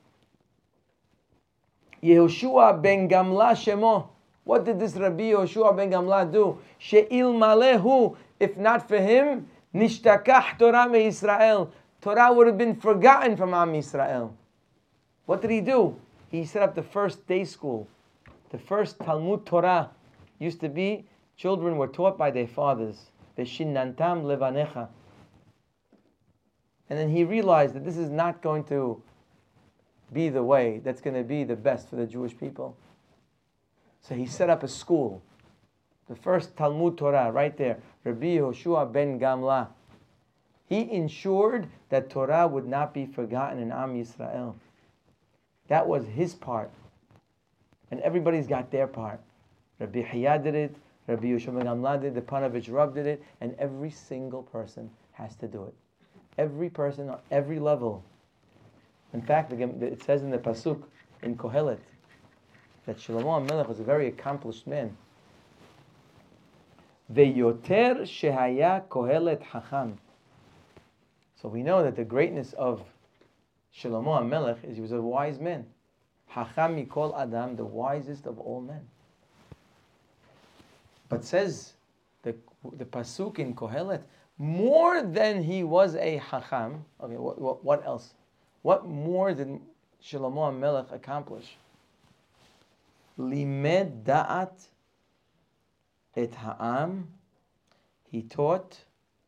Yehoshua ben Gamla shemo. What did this Rabbi Yehoshua ben Gamla do? She'il malehu. If not for him, nishtakach Torah me Yisrael. Torah would have been forgotten from Am Yisrael. What did he do? He set up the first day school. The first Talmud Torah used to be, children were taught by their fathers. Beshinantam levanecha. And then he realized that this is not going to be the way that's going to be the best for the Jewish people. So he set up a school. The first Talmud Torah, right there. Rabbi Yehoshua ben Gamla. He ensured that Torah would not be forgotten in Am Yisrael. That was his part. And everybody's got their part. Rabbi Hiyah did it, Rabbi Yehoshua ben Gamla did it, the Panovich Rav did it, and every single person has to do it. Every person on every level. In fact, it says in the Pasuk, in Kohelet, that Shlomo HaMelech was a very accomplished man. Ve'yoter shehaya Kohelet hacham. So we know that the greatness of Shlomo HaMelech is he was a wise man. Hacham mikol adam, the wisest of all men. But says the the pasuk in Kohelet, more than he was a hacham. Okay, what, what, what else? What more did Shlomo HaMelech accomplish? Limed da'at et ha'am. He taught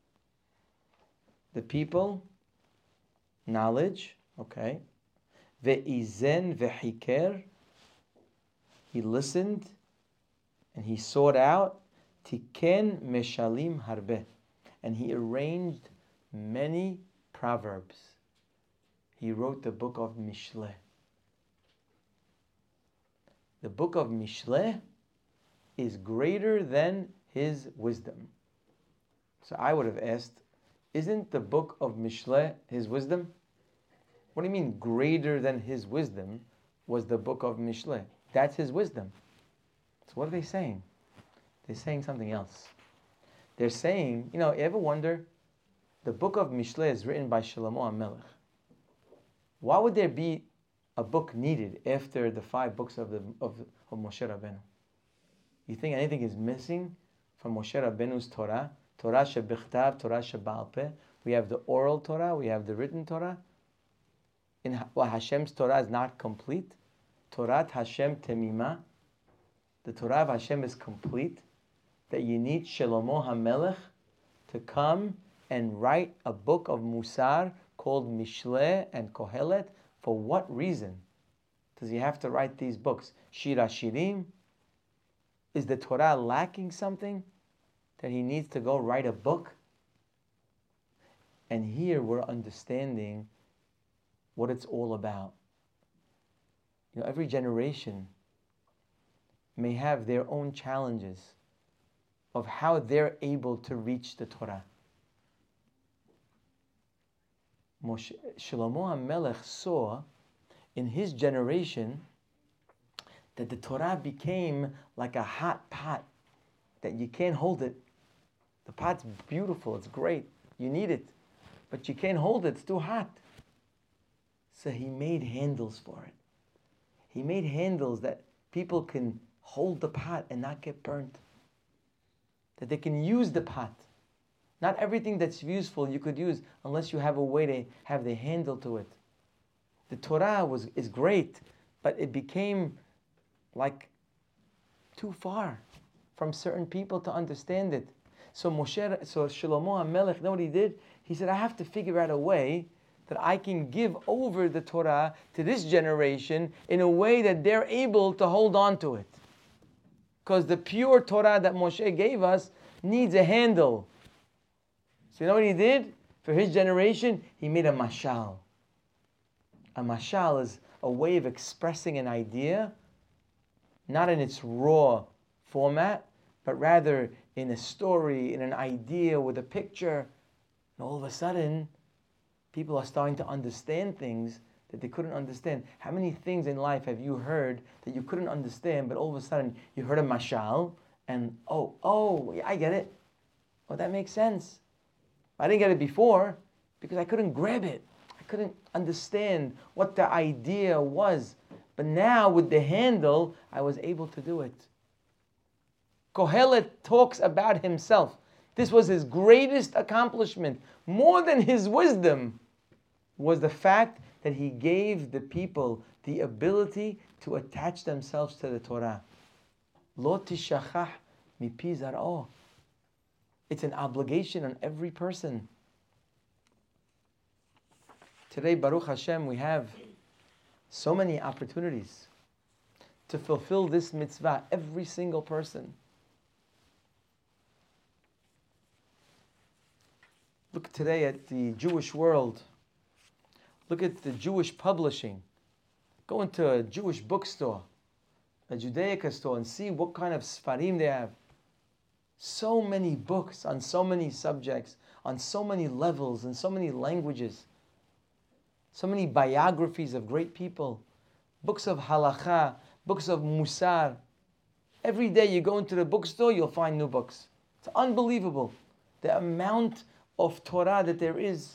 the people knowledge. Okay. Ve'izen ve'hiker. He listened and he sought out. Tiken meshalim harbe. And he arranged many proverbs. He wrote the book of Mishleh. The book of Mishleh is greater than his wisdom. So I would have asked, isn't the book of Mishleh his wisdom? What do you mean greater than his wisdom was the book of Mishleh? That's his wisdom. So what are they saying? They're saying something else. They're saying, you know, you ever wonder the book of Mishle is written by Shlomo HaMelech. Why would there be a book needed after the five books of the of, of Moshe Rabbeinu? You think anything is missing from Moshe Rabbeinu's Torah? Torah shebichtav, Torah sheba'al peh. We have the oral Torah, we have the written Torah. In well, Hashem's Torah is not complete. Torah Hashem temima. The Torah of Hashem is complete. That you need Shlomo HaMelech to come and write a book of Musar called Mishle and Kohelet. For what reason does he have to write these books? Shir HaShirim? Is the Torah lacking something that he needs to go write a book? And here we're understanding what it's all about. You know, every generation may have their own challenges of how they're able to reach the Torah. Moshe, Shlomo HaMelech saw in his generation that the Torah became like a hot pot, that you can't hold it. The pot's beautiful, it's great, you need it, but you can't hold it, it's too hot. So he made handles for it. He made handles that people can hold the pot and not get burnt. That they can use the pot. Not everything that's useful you could use unless you have a way to have the handle to it. The Torah was is great, but it became like too far from certain people to understand it. So Moshe, so Shlomo HaMelech, you know what he did? He said, I have to figure out a way that I can give over the Torah to this generation in a way that they're able to hold on to it. Because the pure Torah that Moshe gave us needs a handle. So you know what he did? For his generation, he made a mashal. A mashal is a way of expressing an idea, not in its raw format, but rather in a story, in an idea with a picture. And all of a sudden, people are starting to understand things that they couldn't understand. How many things in life have you heard that you couldn't understand, but all of a sudden you heard a mashal, and oh, oh, yeah, I get it. Oh, that makes sense. I didn't get it before because I couldn't grab it. I couldn't understand what the idea was. But now with the handle, I was able to do it. Kohelet talks about himself. This was his greatest accomplishment. More than his wisdom was the fact that he gave the people the ability to attach themselves to the Torah. Lo tishachach mipi zar'o. It's an obligation on every person. Today, Baruch Hashem, we have so many opportunities to fulfill this mitzvah, every single person. Look today at the Jewish world. Look at the Jewish publishing. Go into a Jewish bookstore, a Judaica store, and see what kind of Sfarim they have. So many books on so many subjects, on so many levels, in so many languages. So many biographies of great people. Books of halakha, books of musar. Every day you go into the bookstore, you'll find new books. It's unbelievable. The amount of Torah that there is.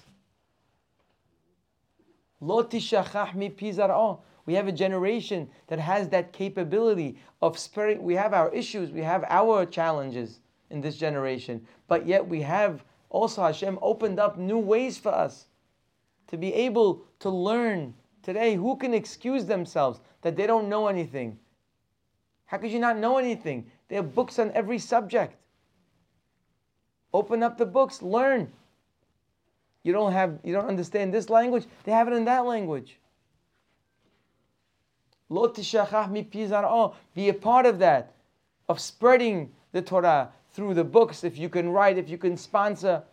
Lo tishachach mipi zar'o. We have a generation that has that capability of spreading. We have our issues, we have our challenges in this generation, but yet we have also Hashem opened up new ways for us to be able to learn. Today, who can excuse themselves that they don't know anything? How could you not know anything? There are books on every subject. Open up the books, learn. You don't have, you don't understand this language, they have it in that language. Lo tishachach mipi zar'o. Be a part of that, of spreading the Torah through the books, if you can write, if you can sponsor.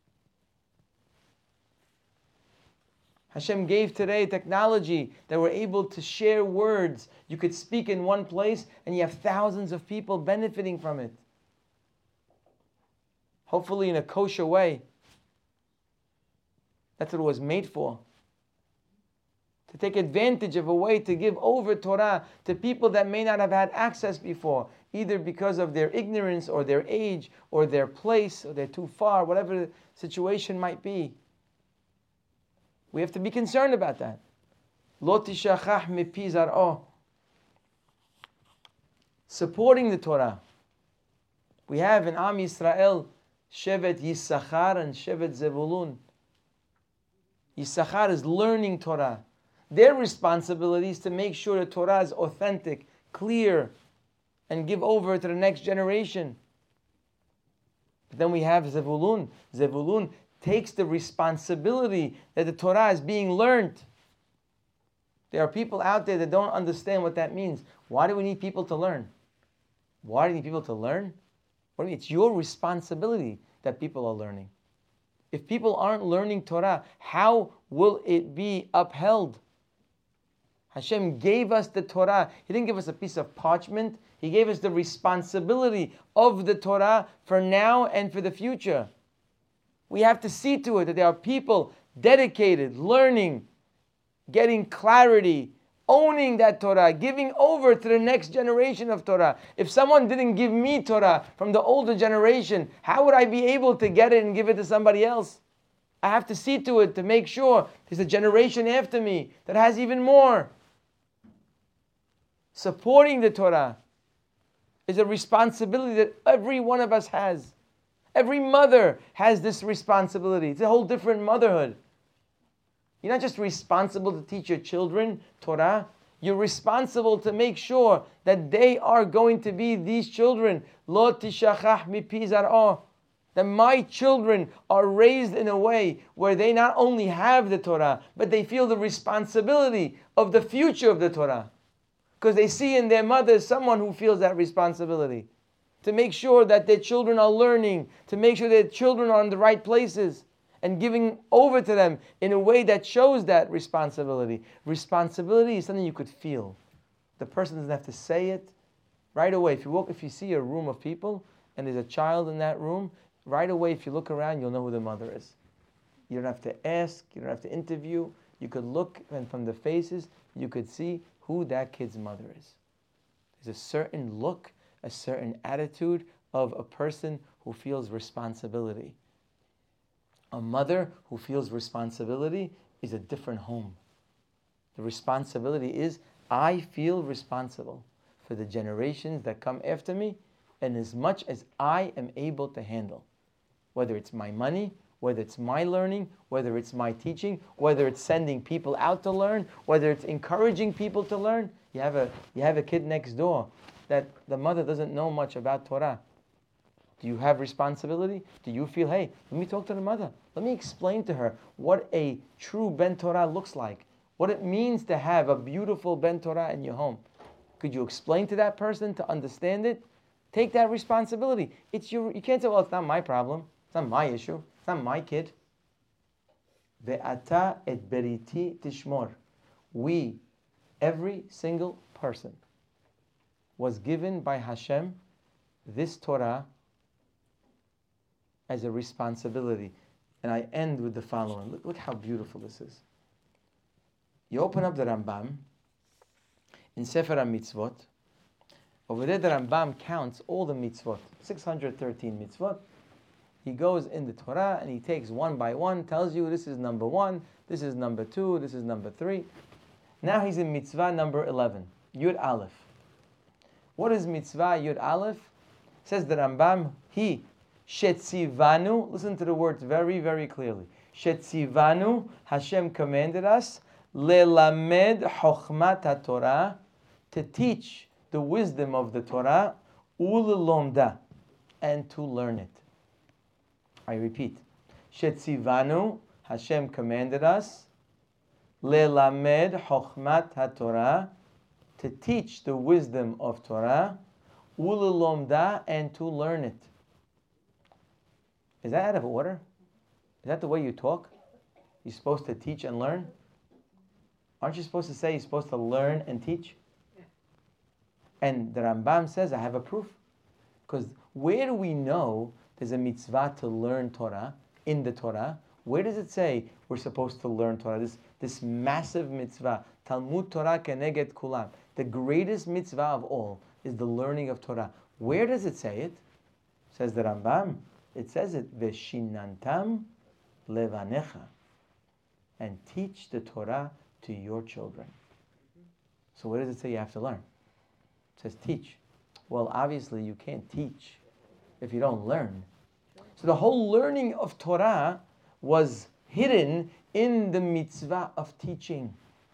Hashem gave today technology that we're able to share words. You could speak in one place and you have thousands of people benefiting from it. Hopefully in a kosher way. That's what it was made for. to take advantage of a way to give over Torah to people that may not have had access before, either because of their ignorance or their age or their place or they're too far, whatever the situation might be. We have to be concerned about that. Lo tishachach mipi zar'o. Supporting the Torah. We have in Am Yisrael Shevet Yisachar and Shevet Zevulun. Yisachar is learning Torah. Their responsibility is to make sure the Torah is authentic, clear, and give over to the next generation. But then we have Zevulun. Zevulun takes the responsibility that the Torah is being learned. There are people out there that don't understand what that means. Why do we need people to learn? Why do we need people to learn? What do you mean? It's your responsibility that people are learning. If people aren't learning Torah, how will it be upheld? Hashem gave us the Torah. He didn't give us a piece of parchment. He gave us the responsibility of the Torah for now and for the future. We have to see to it that there are people dedicated, learning, getting clarity, owning that Torah, giving over to the next generation of Torah. If someone didn't give me Torah from the older generation, how would I be able to get it and give it to somebody else? I have to see to it to make sure there's a generation after me that has even more. Supporting the Torah is a responsibility that every one of us has. Every mother has this responsibility. It's a whole different motherhood. You're not just responsible to teach your children Torah. You're responsible to make sure that they are going to be these children. Lo tishachach mipi zar'o. That my children are raised in a way where they not only have the Torah, but they feel the responsibility of the future of the Torah. Because they see in their mother someone who feels that responsibility. To make sure that their children are learning, to make sure their children are in the right places, and giving over to them in a way that shows that responsibility. Responsibility is something you could feel. The person doesn't have to say it. Right away, if you walk, if you see a room of people and there's a child in that room, right away, if you look around, you'll know who the mother is. You don't have to ask, you don't have to interview. You could look, and from the faces, you could see who that kid's mother is. There's a certain look, a certain attitude of a person who feels responsibility. A mother who feels responsibility is a different home. The responsibility is, I feel responsible for the generations that come after me, and as much as I am able to handle. Whether it's my money, whether it's my learning, whether it's my teaching, whether it's sending people out to learn, whether it's encouraging people to learn. You have a, you have a kid next door that the mother doesn't know much about Torah. Do you have responsibility? Do you feel, hey, let me talk to the mother. Let me explain to her what a true Ben Torah looks like. What it means to have a beautiful Ben Torah in your home. Could you explain to that person to understand it? Take that responsibility. It's your, you can't say, well, it's not my problem. It's not my issue. It's not my kid. Ve'ata et beriti tishmor. We, every single person, was given by Hashem this Torah as a responsibility. And I end with the following. Look, look how beautiful this is. You open up the Rambam in Sefer HaMitzvot. Over there the Rambam counts all the mitzvot, six hundred thirteen mitzvot. He goes in the Torah and he takes one by one, tells you this is number one, this is number two, this is number three. Now he's in mitzvah number eleven, Yud Aleph. What is mitzvah Yud Aleph? Says the Rambam, he, Shetzivanu, listen to the words very, very clearly. Shetzivanu, Hashem commanded us, Lelamed Chochmat HaTorah, to teach the wisdom of the Torah, Ulelomda, and to learn it. I repeat. Shetzivanu, Hashem commanded us, Lelamed Chochmat HaTorah, to teach the wisdom of Torah, Ulelomda, and to learn it. Is that out of order? Is that the way you talk? You're supposed to teach and learn? Aren't you supposed to say you're supposed to learn and teach? Yeah. And the Rambam says, I have a proof. Because where do we know there's a mitzvah to learn Torah in the Torah? Where does it say we're supposed to learn Torah? This, this massive mitzvah, Talmud Torah keneged kulam. The greatest mitzvah of all is the learning of Torah. Where does it say it? Says the Rambam. It says it, Veshinantam levanecha. And teach the Torah to your children. So where does it say you have to learn? It says teach. Well, obviously you can't teach if you don't learn. So the whole learning of Torah was hidden in the mitzvah of teaching.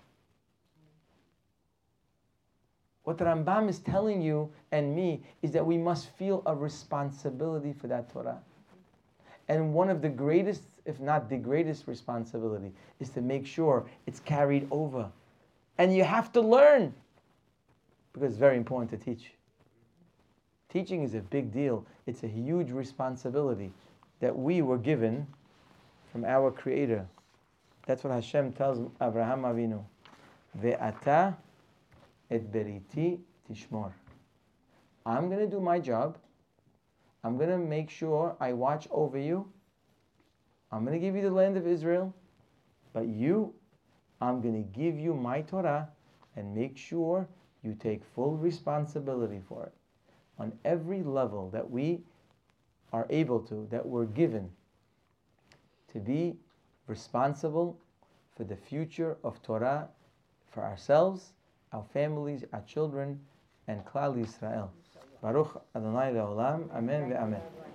What the Rambam is telling you and me is that we must feel a responsibility for that Torah. And one of the greatest, if not the greatest responsibility, is to make sure it's carried over. And you have to learn, because it's very important to teach. Teaching is a big deal. It's a huge responsibility that we were given from our Creator. That's what Hashem tells Avraham Avinu. Ve'ata et beriti tishmor. I'm going to do my job. I'm going to make sure I watch over you. I'm going to give you the land of Israel. But you, I'm going to give you my Torah and make sure you take full responsibility for it. On every level that we are able to, that we're given, to be responsible for the future of Torah for ourselves, our families, our children, and Klal Yisrael. Baruch Adonai Le'olam. Amen ve'amen.